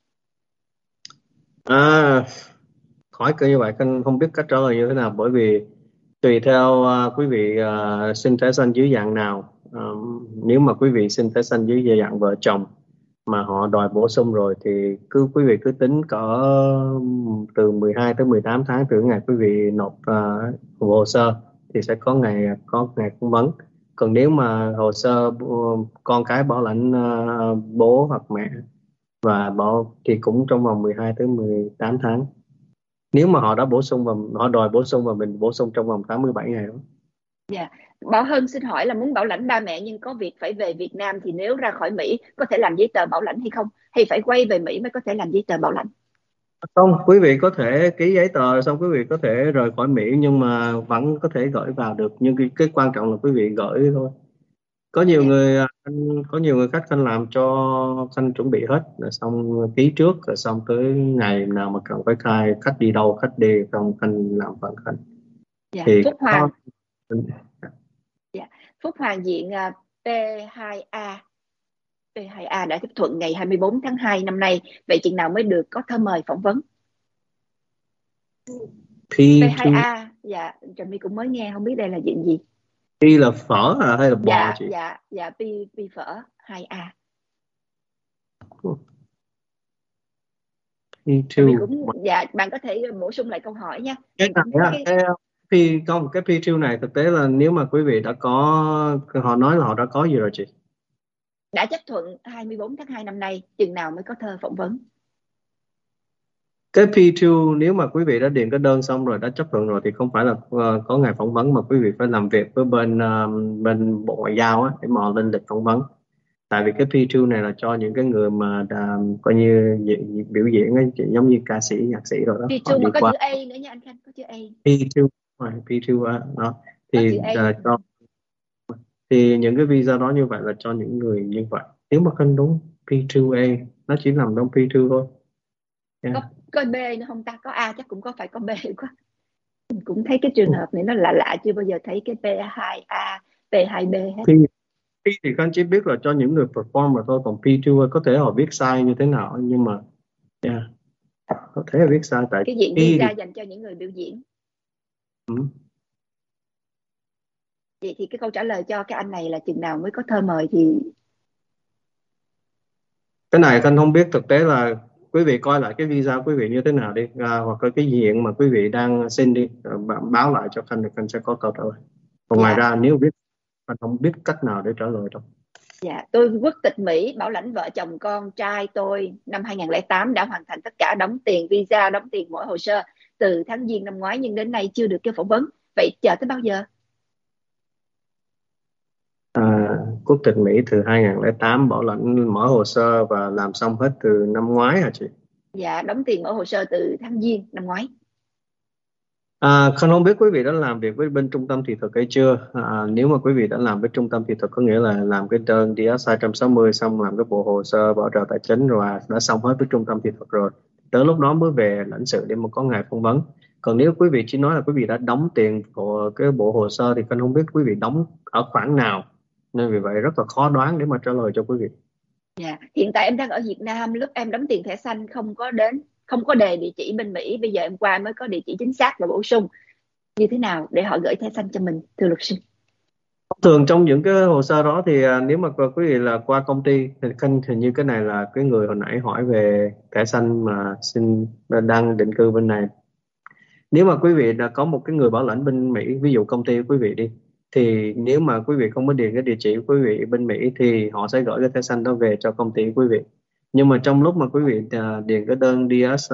À, hỏi cứ như vậy anh không biết cách trả lời như thế nào, bởi vì tùy theo quý vị xin thẻ xanh dưới dạng nào. Nếu mà quý vị xin thẻ xanh dưới dạng vợ chồng mà họ đòi bổ sung rồi thì quý vị cứ tính cỡ từ 12 tới 18 tháng từ ngày quý vị nộp hồ sơ thì sẽ có ngày phỏng vấn. Còn nếu mà hồ sơ con cái bảo lãnh bố hoặc mẹ và thì cũng trong vòng 12 tới 18 tháng, nếu mà họ đã bổ sung và họ đòi bổ sung và mình bổ sung trong vòng 87 ngày đó. Dạ. Bảo Hân xin hỏi là muốn bảo lãnh ba mẹ nhưng có việc phải về Việt Nam, thì nếu ra khỏi Mỹ có thể làm giấy tờ bảo lãnh hay không, hay phải quay về Mỹ mới có thể làm giấy tờ bảo lãnh? Không, quý vị có thể ký giấy tờ xong quý vị có thể rời khỏi Mỹ, nhưng mà vẫn có thể gửi vào được, nhưng cái quan trọng là quý vị gửi thôi. Có nhiều Dạ. người có nhiều người khách khanh làm cho khanh chuẩn bị hết rồi, xong ký trước rồi xong tới ngày nào mà cần phải khai khách đi đâu khách đi, xong khanh làm phần khanh Dạ. thì Phúc có. Hoàng. Dạ. Phúc Hoàng diện P2A. P2A đã chấp thuận ngày 24 tháng 2 năm nay. Vậy chừng nào mới được có thư mời phỏng vấn? P2 P2A. Dạ, Trà My cũng mới nghe, không biết đây là diện gì. P là phở hay là bò Dạ, chị? dạ, dạ, P phở 2A. Trà My P2. cũng, dạ, bạn có thể bổ sung lại câu hỏi nha. Cái Mình này cũng thấy á, cái cái P không, cái P2 này thực tế là nếu mà quý vị đã có, họ nói là họ đã có gì rồi chị. đã chấp thuận 24 tháng 2 năm nay, chừng nào mới có thơ phỏng vấn? Cái P2 nếu mà quý vị đã điền cái đơn xong rồi đã chấp thuận rồi thì không phải là có ngày phỏng vấn, mà quý vị phải làm việc với bên Bộ Ngoại giao á để mà họ lên lịch phỏng vấn. Tại vì cái P2 này là cho những cái người mà coi như biểu diễn ấy, giống như ca sĩ nhạc sĩ rồi đó, họ P2 đi mà có qua chữ A nữa nha anh Khanh, có chữ A. P2 rồi P2 đó Có thì chữ A. cho, thì những cái visa đó như vậy là cho những người như vậy. Nếu mà cân đúng P2A nó chỉ nằm trong P2 thôi. Yeah. Có B nữa không ta? Có A chắc cũng có, phải có B quá. Mình cũng thấy cái trường hợp này nó lạ lạ, chưa bao giờ thấy cái P2A, P2B hết. P, P thì các anh chỉ biết là cho những người perform mà thôi, còn P2 có thể họ viết sai như thế nào nhưng mà yeah, có thể là viết sai tại Cái diện P thì visa dành cho những người biểu diễn. ừ. Vậy thì cái câu trả lời cho cái anh này là chừng nào mới có thơ mời thì Cái này Khanh không biết, thực tế là quý vị coi lại cái visa quý vị như thế nào đi, hoặc là cái diện mà quý vị đang xin đi, bạn báo lại cho Khanh thì Khanh sẽ có câu trả lời. Còn ngoài dạ. ra nếu biết, Khanh không biết cách nào để trả lời đâu. Dạ, tôi quốc tịch Mỹ, bảo lãnh vợ chồng con trai tôi năm 2008, đã hoàn thành tất cả, đóng tiền visa, đóng tiền mỗi hồ sơ từ tháng Giêng năm ngoái, nhưng đến nay chưa được kêu phỏng vấn. Vậy chờ tới bao giờ? Quốc tịch Mỹ từ 2008, bảo lãnh mở hồ sơ và làm xong hết từ năm ngoái hả chị? Dạ, đóng tiền mở hồ sơ từ tháng Giêng năm ngoái. Khanh không biết quý vị đã làm việc với bên trung tâm thị thực hay chưa. Nếu mà quý vị đã làm với trung tâm thị thực có nghĩa là làm cái đơn DS-260 xong làm cái bộ hồ sơ bảo trợ tài chính rồi, đã xong hết với trung tâm thị thực rồi, tới lúc đó mới về lãnh sự để mà có ngày phỏng vấn. Còn nếu quý vị chỉ nói là quý vị đã đóng tiền của cái bộ hồ sơ thì Khanh không biết quý vị đóng ở khoản nào, nên vì vậy rất là khó đoán để mà trả lời cho quý vị. Dạ, hiện tại em đang ở Việt Nam, lúc em đóng tiền thẻ xanh không có đến, không có đề địa chỉ bên Mỹ, bây giờ em qua mới có địa chỉ chính xác và bổ sung. Như thế nào để họ gửi thẻ xanh cho mình, thưa luật sư? Thường trong những cái hồ sơ đó thì nếu mà quý vị là qua công ty thì hình như cái này là cái người hồi nãy hỏi về thẻ xanh mà đang định cư bên này. Nếu mà quý vị đã có một cái người bảo lãnh bên Mỹ, ví dụ công ty của quý vị đi, thì nếu mà quý vị không có điền cái địa chỉ của quý vị bên Mỹ thì họ sẽ gửi cái thẻ xanh đó về cho công ty của quý vị. Nhưng mà trong lúc mà quý vị điền cái đơn DS,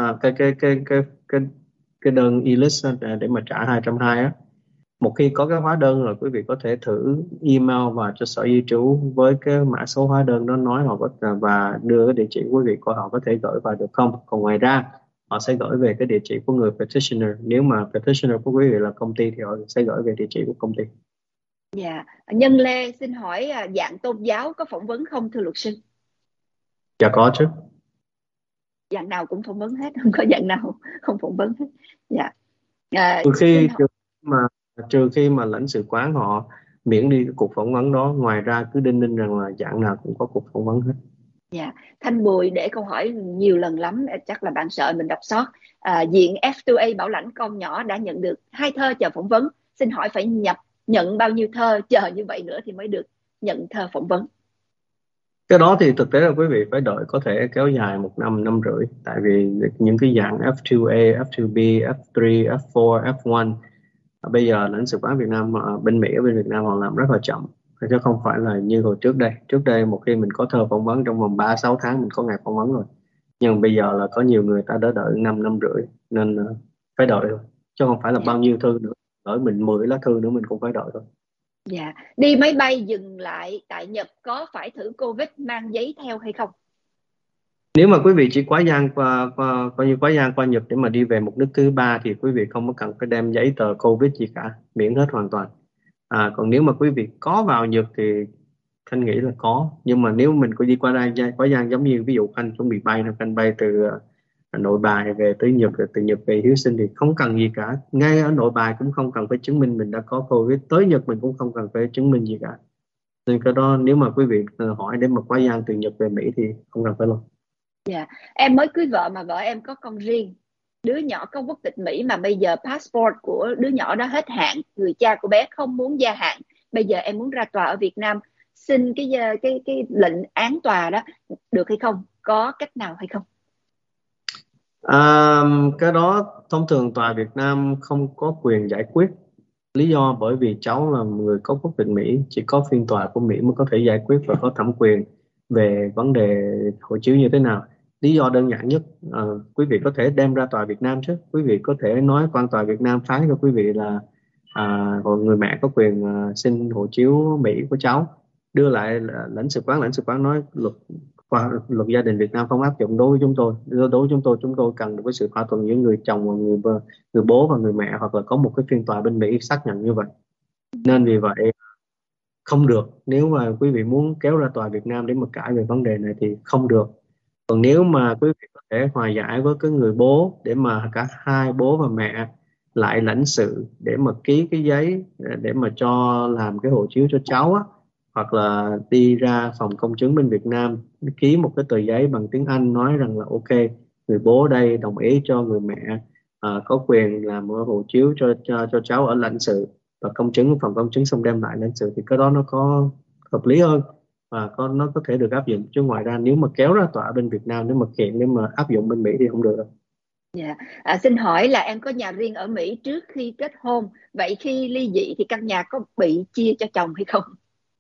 cái đơn e-list để mà trả 220 á, một khi có cái hóa đơn rồi quý vị có thể thử email vào cho sở di trú với cái mã số hóa đơn đó, nói họ có và đưa cái địa chỉ quý vị của họ có thể gửi vào được không. Còn ngoài ra họ sẽ gửi về cái địa chỉ của người petitioner, nếu mà petitioner của quý vị là công ty thì họ sẽ gửi về địa chỉ của công ty. Dạ, Nhân Lê xin hỏi dạng tôn giáo có phỏng vấn không, thưa luật sư? Dạ có chứ. Dạng nào cũng phỏng vấn hết, không có dạng nào không phỏng vấn hết. Dạ. trừ Xin khi hỏi. trừ mà trừ khi mà lãnh sự quán họ miễn đi cái cuộc phỏng vấn đó, ngoài ra cứ đinh ninh rằng là dạng nào cũng có cuộc phỏng vấn hết. Dạ, Thanh Bùi để câu hỏi nhiều lần lắm, chắc là bạn sợ mình đọc sót. Diện F2A bảo lãnh con nhỏ đã nhận được 2 thơ chờ phỏng vấn. Xin hỏi phải nhận bao nhiêu thơ chờ như vậy nữa thì mới được nhận thơ phỏng vấn? Cái đó thì thực tế là quý vị phải đợi, có thể kéo dài 1 năm, 1 năm rưỡi, tại vì những cái dạng F2A, F2B, F3, F4, F1 bây giờ lãnh sự quán Việt Nam bên Mỹ ở bên Việt Nam họ làm rất là chậm, chứ không phải là như hồi trước đây. Trước đây một khi mình có thơ phỏng vấn trong vòng 3-6 tháng mình có ngày phỏng vấn rồi, nhưng bây giờ là có nhiều người ta đã đợi 5 năm rưỡi, nên phải đợi thôi, chứ không phải là Dạ. bao nhiêu thư nữa, đợi mình 10 lá thư nữa mình cũng phải đợi thôi. Dạ. Đi máy bay dừng lại tại Nhật có phải thử Covid mang giấy theo hay không? Nếu mà quý vị chỉ quá giang coi như quá giang qua Nhật để mà đi về một nước thứ ba thì quý vị không có cần phải đem giấy tờ COVID gì cả, miễn hết hoàn toàn. Còn nếu mà quý vị có vào Nhật thì Khanh nghĩ là có, nhưng mà nếu mình có đi qua đây quá giang, giống như ví dụ Khanh chuẩn bị bay, Khanh bay từ Nội Bài về tới Nhật, rồi từ Nhật về Houston thì không cần gì cả, ngay ở Nội Bài cũng không cần phải chứng minh mình đã có COVID, tới Nhật mình cũng không cần phải chứng minh gì cả. Nên cái đó nếu mà quý vị hỏi để mà quá giang từ Nhật về Mỹ thì không cần phải lo. Dạ. Em mới cưới vợ mà vợ em có con riêng, đứa nhỏ có quốc tịch Mỹ mà bây giờ passport của đứa nhỏ đó hết hạn, người cha của bé không muốn gia hạn, bây giờ em muốn ra tòa ở Việt Nam xin cái lệnh án tòa đó được hay không, có cách nào hay không? Cái đó thông thường tòa Việt Nam không có quyền giải quyết. Lý do bởi vì cháu là người có quốc tịch Mỹ, chỉ có phiên tòa của Mỹ mới có thể giải quyết và có thẩm quyền về vấn đề hộ chiếu như thế nào. Lý do đơn giản nhất, quý vị có thể đem ra tòa Việt Nam chứ. Quý vị có thể nói quan tòa Việt Nam phán cho quý vị là người mẹ có quyền xin hộ chiếu Mỹ của cháu, đưa lại lãnh sự quán. Lãnh sự quán nói luật gia đình Việt Nam không áp dụng đối với chúng tôi. Đối với chúng tôi cần một cái sự thỏa thuận giữa người chồng và người bố và người mẹ, hoặc là có một cái phiên tòa bên Mỹ xác nhận như vậy. Nên vì vậy không được. Nếu mà quý vị muốn kéo ra tòa Việt Nam để mà cãi về vấn đề này thì không được. Còn nếu mà quý vị có thể hòa giải với cái người bố để mà cả hai bố và mẹ lại lãnh sự để mà ký cái giấy để mà cho làm cái hộ chiếu cho cháu á, hoặc là đi ra phòng công chứng bên Việt Nam ký một cái tờ giấy bằng tiếng Anh nói rằng là ok, người bố đây đồng ý cho người mẹ có quyền làm hộ chiếu cho cháu ở lãnh sự, và phòng công chứng xong đem lại lãnh sự, thì cái đó nó có hợp lý hơn và nó có thể được áp dụng. Chứ ngoài ra nếu mà kéo ra tòa bên Việt Nam, nếu mà kiện để mà áp dụng bên Mỹ thì không được đâu. Dạ. Xin hỏi là em có nhà riêng ở Mỹ trước khi kết hôn, vậy khi ly dị thì căn nhà có bị chia cho chồng hay không?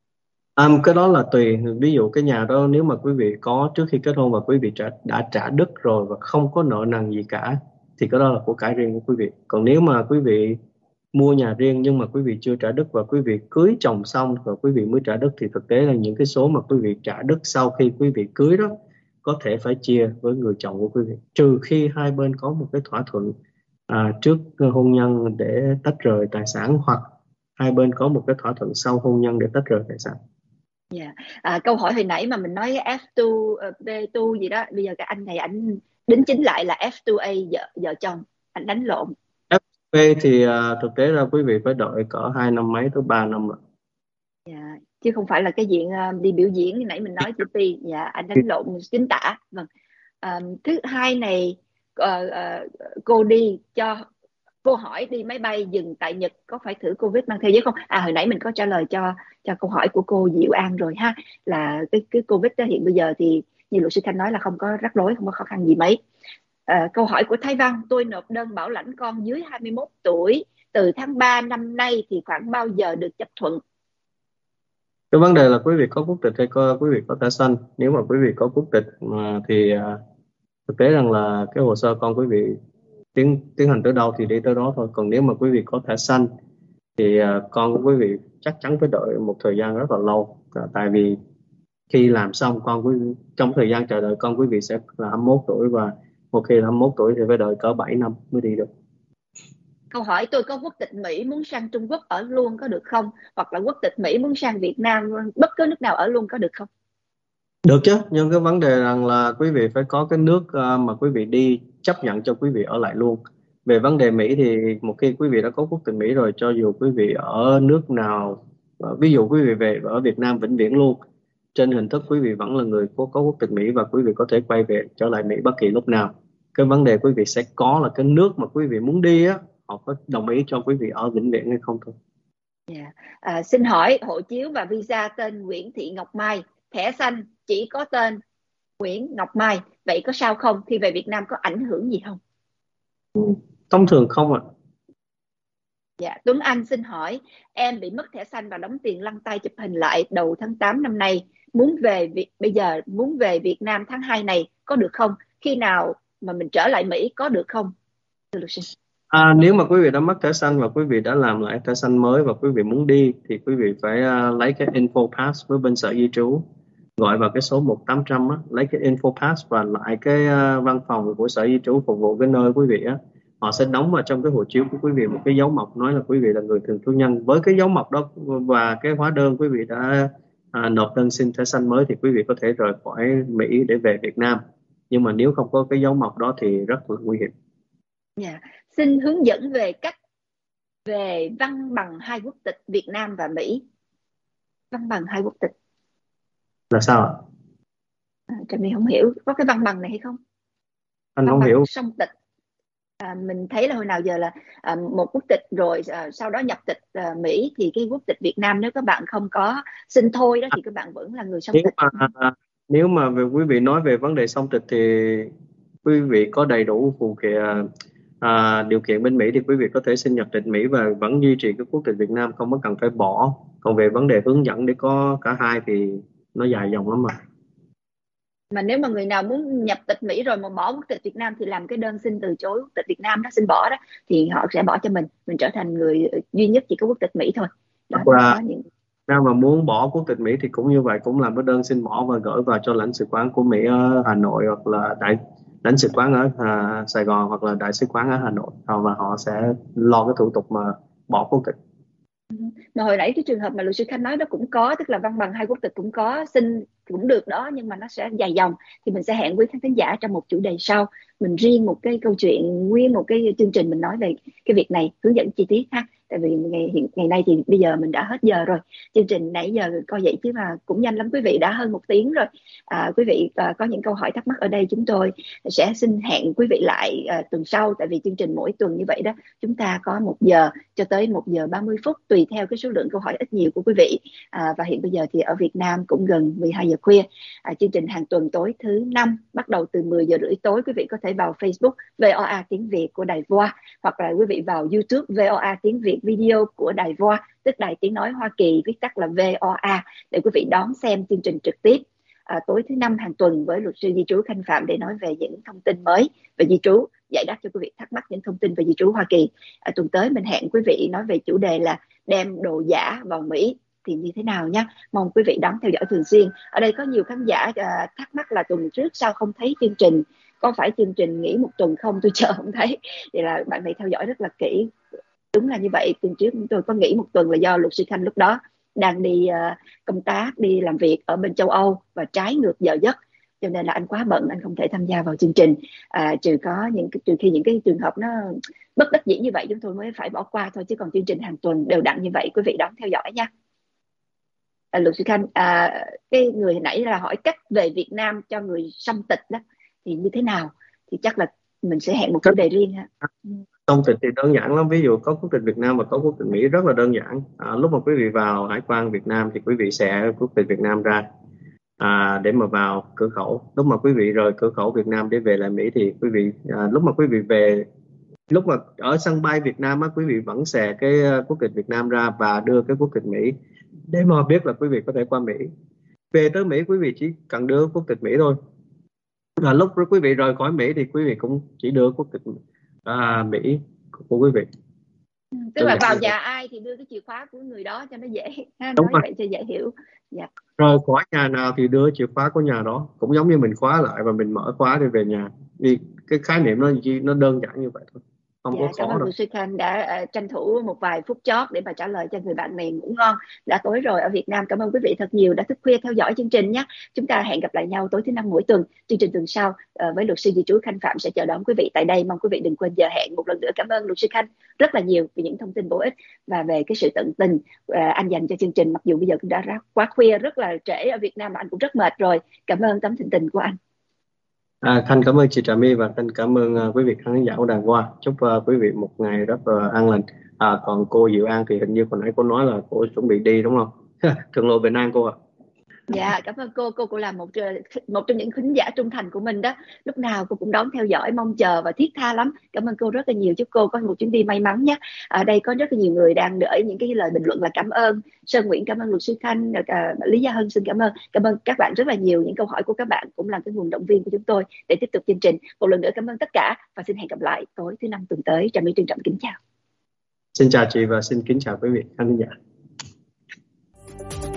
Cái đó là tùy. Ví dụ cái nhà đó nếu mà quý vị có trước khi kết hôn và quý vị đã trả đất rồi và không có nợ nần gì cả thì cái đó là của cải riêng của quý vị. Còn nếu mà quý vị mua nhà riêng nhưng mà quý vị chưa trả đất và quý vị cưới chồng xong rồi quý vị mới trả đất thì thực tế là những cái số mà quý vị trả đất sau khi quý vị cưới đó có thể phải chia với người chồng của quý vị, trừ khi hai bên có một cái thỏa thuận trước hôn nhân để tách rời tài sản, hoặc hai bên có một cái thỏa thuận sau hôn nhân để tách rời tài sản. Dạ. Câu hỏi hồi nãy mà mình nói F2 B2 gì đó, bây giờ cái anh này anh đính chính lại là F2A, vợ chồng, anh đánh lộn. FP thì thực tế ra quý vị phải đợi cỡ 2 năm mấy tới 3 năm rồi. Dạ. Chứ không phải là cái diện đi biểu diễn như nãy mình nói chữ P. Dạ, anh đánh lộn chính tả. Vâng. Thứ hai này, cô đi cho cô hỏi đi máy bay dừng tại Nhật có phải thử Covid mang theo giấy không? Hồi nãy mình có trả lời cho câu hỏi của cô Diệu An rồi ha, là cái Covid đó hiện bây giờ thì như luật sư Khanh nói là không có rắc rối, không có khó khăn gì mấy. Câu hỏi của Thái Văn: tôi nộp đơn bảo lãnh con dưới 21 tuổi từ tháng 3 năm nay thì khoảng bao giờ được chấp thuận? Cái vấn đề là quý vị có quốc tịch hay quý vị có thẻ xanh. Nếu mà quý vị có quốc tịch thì thực tế rằng là cái hồ sơ con quý vị tiến hành tới đâu thì đi tới đó thôi. Còn nếu mà quý vị có thẻ xanh thì con của quý vị chắc chắn phải đợi một thời gian rất là lâu. Tại vì khi làm xong trong thời gian chờ đợi con quý vị sẽ là 21 tuổi, và một khi là 21 tuổi thì phải đợi cỡ 7 năm mới đi được. Câu hỏi: tôi có quốc tịch Mỹ muốn sang Trung Quốc ở luôn có được không? Hoặc là quốc tịch Mỹ muốn sang Việt Nam, bất cứ nước nào ở luôn có được không? Được chứ, nhưng cái vấn đề rằng là quý vị phải có cái nước mà quý vị đi chấp nhận cho quý vị ở lại luôn. Về vấn đề Mỹ thì một khi quý vị đã có quốc tịch Mỹ rồi, cho dù quý vị ở nước nào, ví dụ quý vị về ở Việt Nam vĩnh viễn luôn, trên hình thức quý vị vẫn là người có quốc tịch Mỹ và quý vị có thể quay về trở lại Mỹ bất kỳ lúc nào. Cái vấn đề quý vị sẽ có là cái nước mà quý vị muốn đi á, họ có đồng ý cho quý vị ở vĩnh viễn hay không thôi. Yeah. Xin hỏi hộ chiếu và visa tên Nguyễn Thị Ngọc Mai, thẻ xanh chỉ có tên Nguyễn Ngọc Mai, vậy có sao không? Khi về Việt Nam có ảnh hưởng gì không? Thông thường không ạ. Dạ. Tuấn Anh xin hỏi: em bị mất thẻ xanh và đóng tiền lăn tay chụp hình lại đầu tháng 8 năm nay, bây giờ muốn về Việt Nam tháng 2 này có được không? Khi nào mà mình trở lại Mỹ có được không? Nếu mà quý vị đã mất thẻ xanh và quý vị đã làm lại thẻ xanh mới và quý vị muốn đi thì quý vị phải lấy cái info pass với bên sở di trú gọi vào cái số 1800 á, lấy cái info pass và lại cái văn phòng của Sở Di trú phục vụ cái nơi quý vị á, họ sẽ đóng vào trong cái hộ chiếu của quý vị một cái dấu mộc nói là quý vị là người thường trú nhân. Với cái dấu mộc đó và cái hóa đơn quý vị đã nộp đơn xin thẻ xanh mới thì quý vị có thể rời khỏi Mỹ để về Việt Nam. Nhưng mà nếu không có cái dấu mộc đó thì rất là nguy hiểm. Xin hướng dẫn về cách về văn bằng hai quốc tịch Việt Nam và Mỹ. Văn bằng hai quốc tịch Là sao ạ? Trà My không hiểu có cái văn bằng này hay không? Anh Văn không bằng hiểu. song tịch. Mình thấy là hồi nào giờ là một quốc tịch rồi sau đó nhập tịch Mỹ, thì cái quốc tịch Việt Nam nếu các bạn không có xin thôi đó thì các bạn vẫn là người song Nếu tịch. nếu mà quý vị nói về vấn đề song tịch thì quý vị có đầy đủ phụ kiện điều kiện bên Mỹ thì quý vị có thể xin nhập tịch Mỹ và vẫn duy trì cái quốc tịch Việt Nam, không có cần phải bỏ. Còn về vấn đề hướng dẫn để có cả hai thì nó dài dòng lắm Mà nếu mà người nào muốn nhập tịch Mỹ rồi mà bỏ quốc tịch Việt Nam thì làm cái đơn xin từ chối quốc tịch Việt Nam đó, xin bỏ đó, thì họ sẽ bỏ cho mình trở thành người duy nhất chỉ có quốc tịch Mỹ thôi. Đó, hoặc nó là có những nếu mà muốn bỏ quốc tịch Mỹ thì cũng như vậy, cũng làm cái đơn xin bỏ và gửi vào cho lãnh sự quán của Mỹ ở Hà Nội, hoặc là lãnh sự quán ở Sài Gòn, hoặc là đại sứ quán ở Hà Nội, và họ sẽ lo cái thủ tục mà bỏ quốc tịch. mà hồi nãy cái trường hợp mà luật sư Khanh nói đó cũng có, tức là văn bằng hai quốc tịch cũng có, xin cũng được đó, nhưng mà nó sẽ dài dòng. Thì mình sẽ hẹn quý khán thính giả trong một chủ đề sau, mình riêng một cái câu chuyện, nguyên một cái chương trình mình nói về cái việc này, hướng dẫn chi tiết ha. Tại vì ngày nay thì bây giờ mình đã hết giờ rồi, chương trình nãy giờ coi vậy chứ mà cũng nhanh lắm quý vị, đã hơn 1 tiếng rồi. Quý vị có những câu hỏi thắc mắc ở đây chúng tôi sẽ xin hẹn quý vị lại tuần sau, tại vì chương trình mỗi tuần như vậy đó, chúng ta có 1 giờ cho tới 1 giờ 30 phút tùy theo cái số lượng câu hỏi ít nhiều của quý vị. Và hiện bây giờ thì ở Việt Nam cũng gần 12 giờ khuya. Chương trình hàng tuần tối thứ Năm bắt đầu từ 10 giờ rưỡi tối. Quý vị có thể vào Facebook VOA tiếng Việt của Đài VOA, hoặc là quý vị vào YouTube VOA tiếng Việt video của Đài VOA, tức Đài Tiếng Nói Hoa Kỳ, viết tắt là VOA, để quý vị đón xem chương trình trực tiếp tối thứ Năm hàng tuần với luật sư di trú Khanh Phạm để nói về những thông tin mới về di trú, giải đáp cho quý vị thắc mắc những thông tin về di trú Hoa Kỳ. Tuần tới mình hẹn quý vị nói về chủ đề là đem đồ giả vào Mỹ thì như thế nào nhé. Mong quý vị đón theo dõi thường xuyên. Ở đây có nhiều khán giả thắc mắc là tuần trước sao không thấy chương trình, có phải chương trình nghỉ 1 tuần không, tôi chờ không thấy. Vậy là bạn này theo dõi rất là kỹ. Đúng là như vậy, tuần trước chúng tôi có nghỉ 1 tuần là do luật sư Khanh lúc đó đang đi công tác, đi làm việc ở bên châu Âu và trái ngược giờ giấc, cho nên là anh quá bận, anh không thể tham gia vào chương trình. Trừ khi những cái trường hợp nó bất đắc dĩ như vậy chúng tôi mới phải bỏ qua thôi, chứ còn chương trình hàng tuần đều đặn như vậy quý vị đón theo dõi nha. Luật sư Khanh, cái người hồi nãy là hỏi cách về Việt Nam cho người song tịch đó thì như thế nào, thì chắc là mình sẽ hẹn một chủ đề riêng ha. Song tịch thì đơn giản lắm, ví dụ có quốc tịch Việt Nam và có quốc tịch Mỹ rất là đơn giản. Lúc mà quý vị vào hải quan Việt Nam thì quý vị sẽ quốc tịch Việt Nam ra để mà vào cửa khẩu. Lúc mà quý vị rời cửa khẩu Việt Nam để về lại Mỹ thì quý vị lúc mà quý vị về, lúc mà ở sân bay Việt Nam á, quý vị vẫn xẻ cái quốc tịch Việt Nam ra và đưa cái quốc tịch Mỹ để mà biết là quý vị có thể qua Mỹ. Về tới Mỹ quý vị chỉ cần đưa quốc tịch Mỹ thôi. Lúc quý vị rời khỏi Mỹ thì quý vị cũng chỉ đưa quốc tịch Mỹ của quý vị. Tức là vào nhà ai thì đưa cái chìa khóa của người đó cho nó dễ ha, Đúng nói rồi. vậy cho dễ hiểu. Dạ. Rời khỏi nhà nào thì đưa chìa khóa của nhà đó, cũng giống như mình khóa lại và mình mở khóa để về nhà. Vì cái khái niệm nó đơn giản như vậy thôi, không có Cảm khó ơn đâu. luật sư Khanh đã tranh thủ một vài phút chót để mà trả lời cho người bạn này ngủ ngon. Đã tối rồi ở Việt Nam. Cảm ơn quý vị thật nhiều đã thức khuya theo dõi chương trình nhé. Chúng ta hẹn gặp lại nhau tối thứ Năm mỗi tuần. Chương trình tuần sau với luật sư di trú Khanh Phạm sẽ chờ đón quý vị tại đây. Mong quý vị đừng quên giờ hẹn. Một lần nữa cảm ơn luật sư Khanh rất là nhiều vì những thông tin bổ ích và về cái sự tận tình anh dành cho chương trình, mặc dù bây giờ cũng đã quá khuya, rất là trễ ở Việt Nam mà anh cũng rất mệt rồi. Cảm ơn tấm thịnh tình của anh. Khanh cảm ơn chị Trà My và Khanh cảm ơn quý vị khán giả của Đài Hoa. Chúc quý vị một ngày rất an lành. Còn cô Diệu An thì hình như hồi nãy cô nói là cô chuẩn bị đi đúng không? Thuận lộ bình an cô ạ. Dạ, cảm ơn cô là một trong những khán giả trung thành của mình đó. Lúc nào cô cũng đón theo dõi, mong chờ và thiết tha lắm. Cảm ơn cô rất là nhiều. Chúc cô có một chuyến đi may mắn nhé. Ở đây có rất là nhiều người đang đợi những cái lời bình luận là cảm ơn. Sơn Nguyễn cảm ơn luật sư Khanh, Lý Gia Hân xin cảm ơn. Cảm ơn các bạn rất là nhiều. Những câu hỏi của các bạn cũng là cái nguồn động viên của chúng tôi để tiếp tục chương trình. Một lần nữa cảm ơn tất cả và xin hẹn gặp lại tối thứ Năm tuần tới. Trà My trân trọng kính chào. Xin chào chị và xin kính chào quý vị khán giả.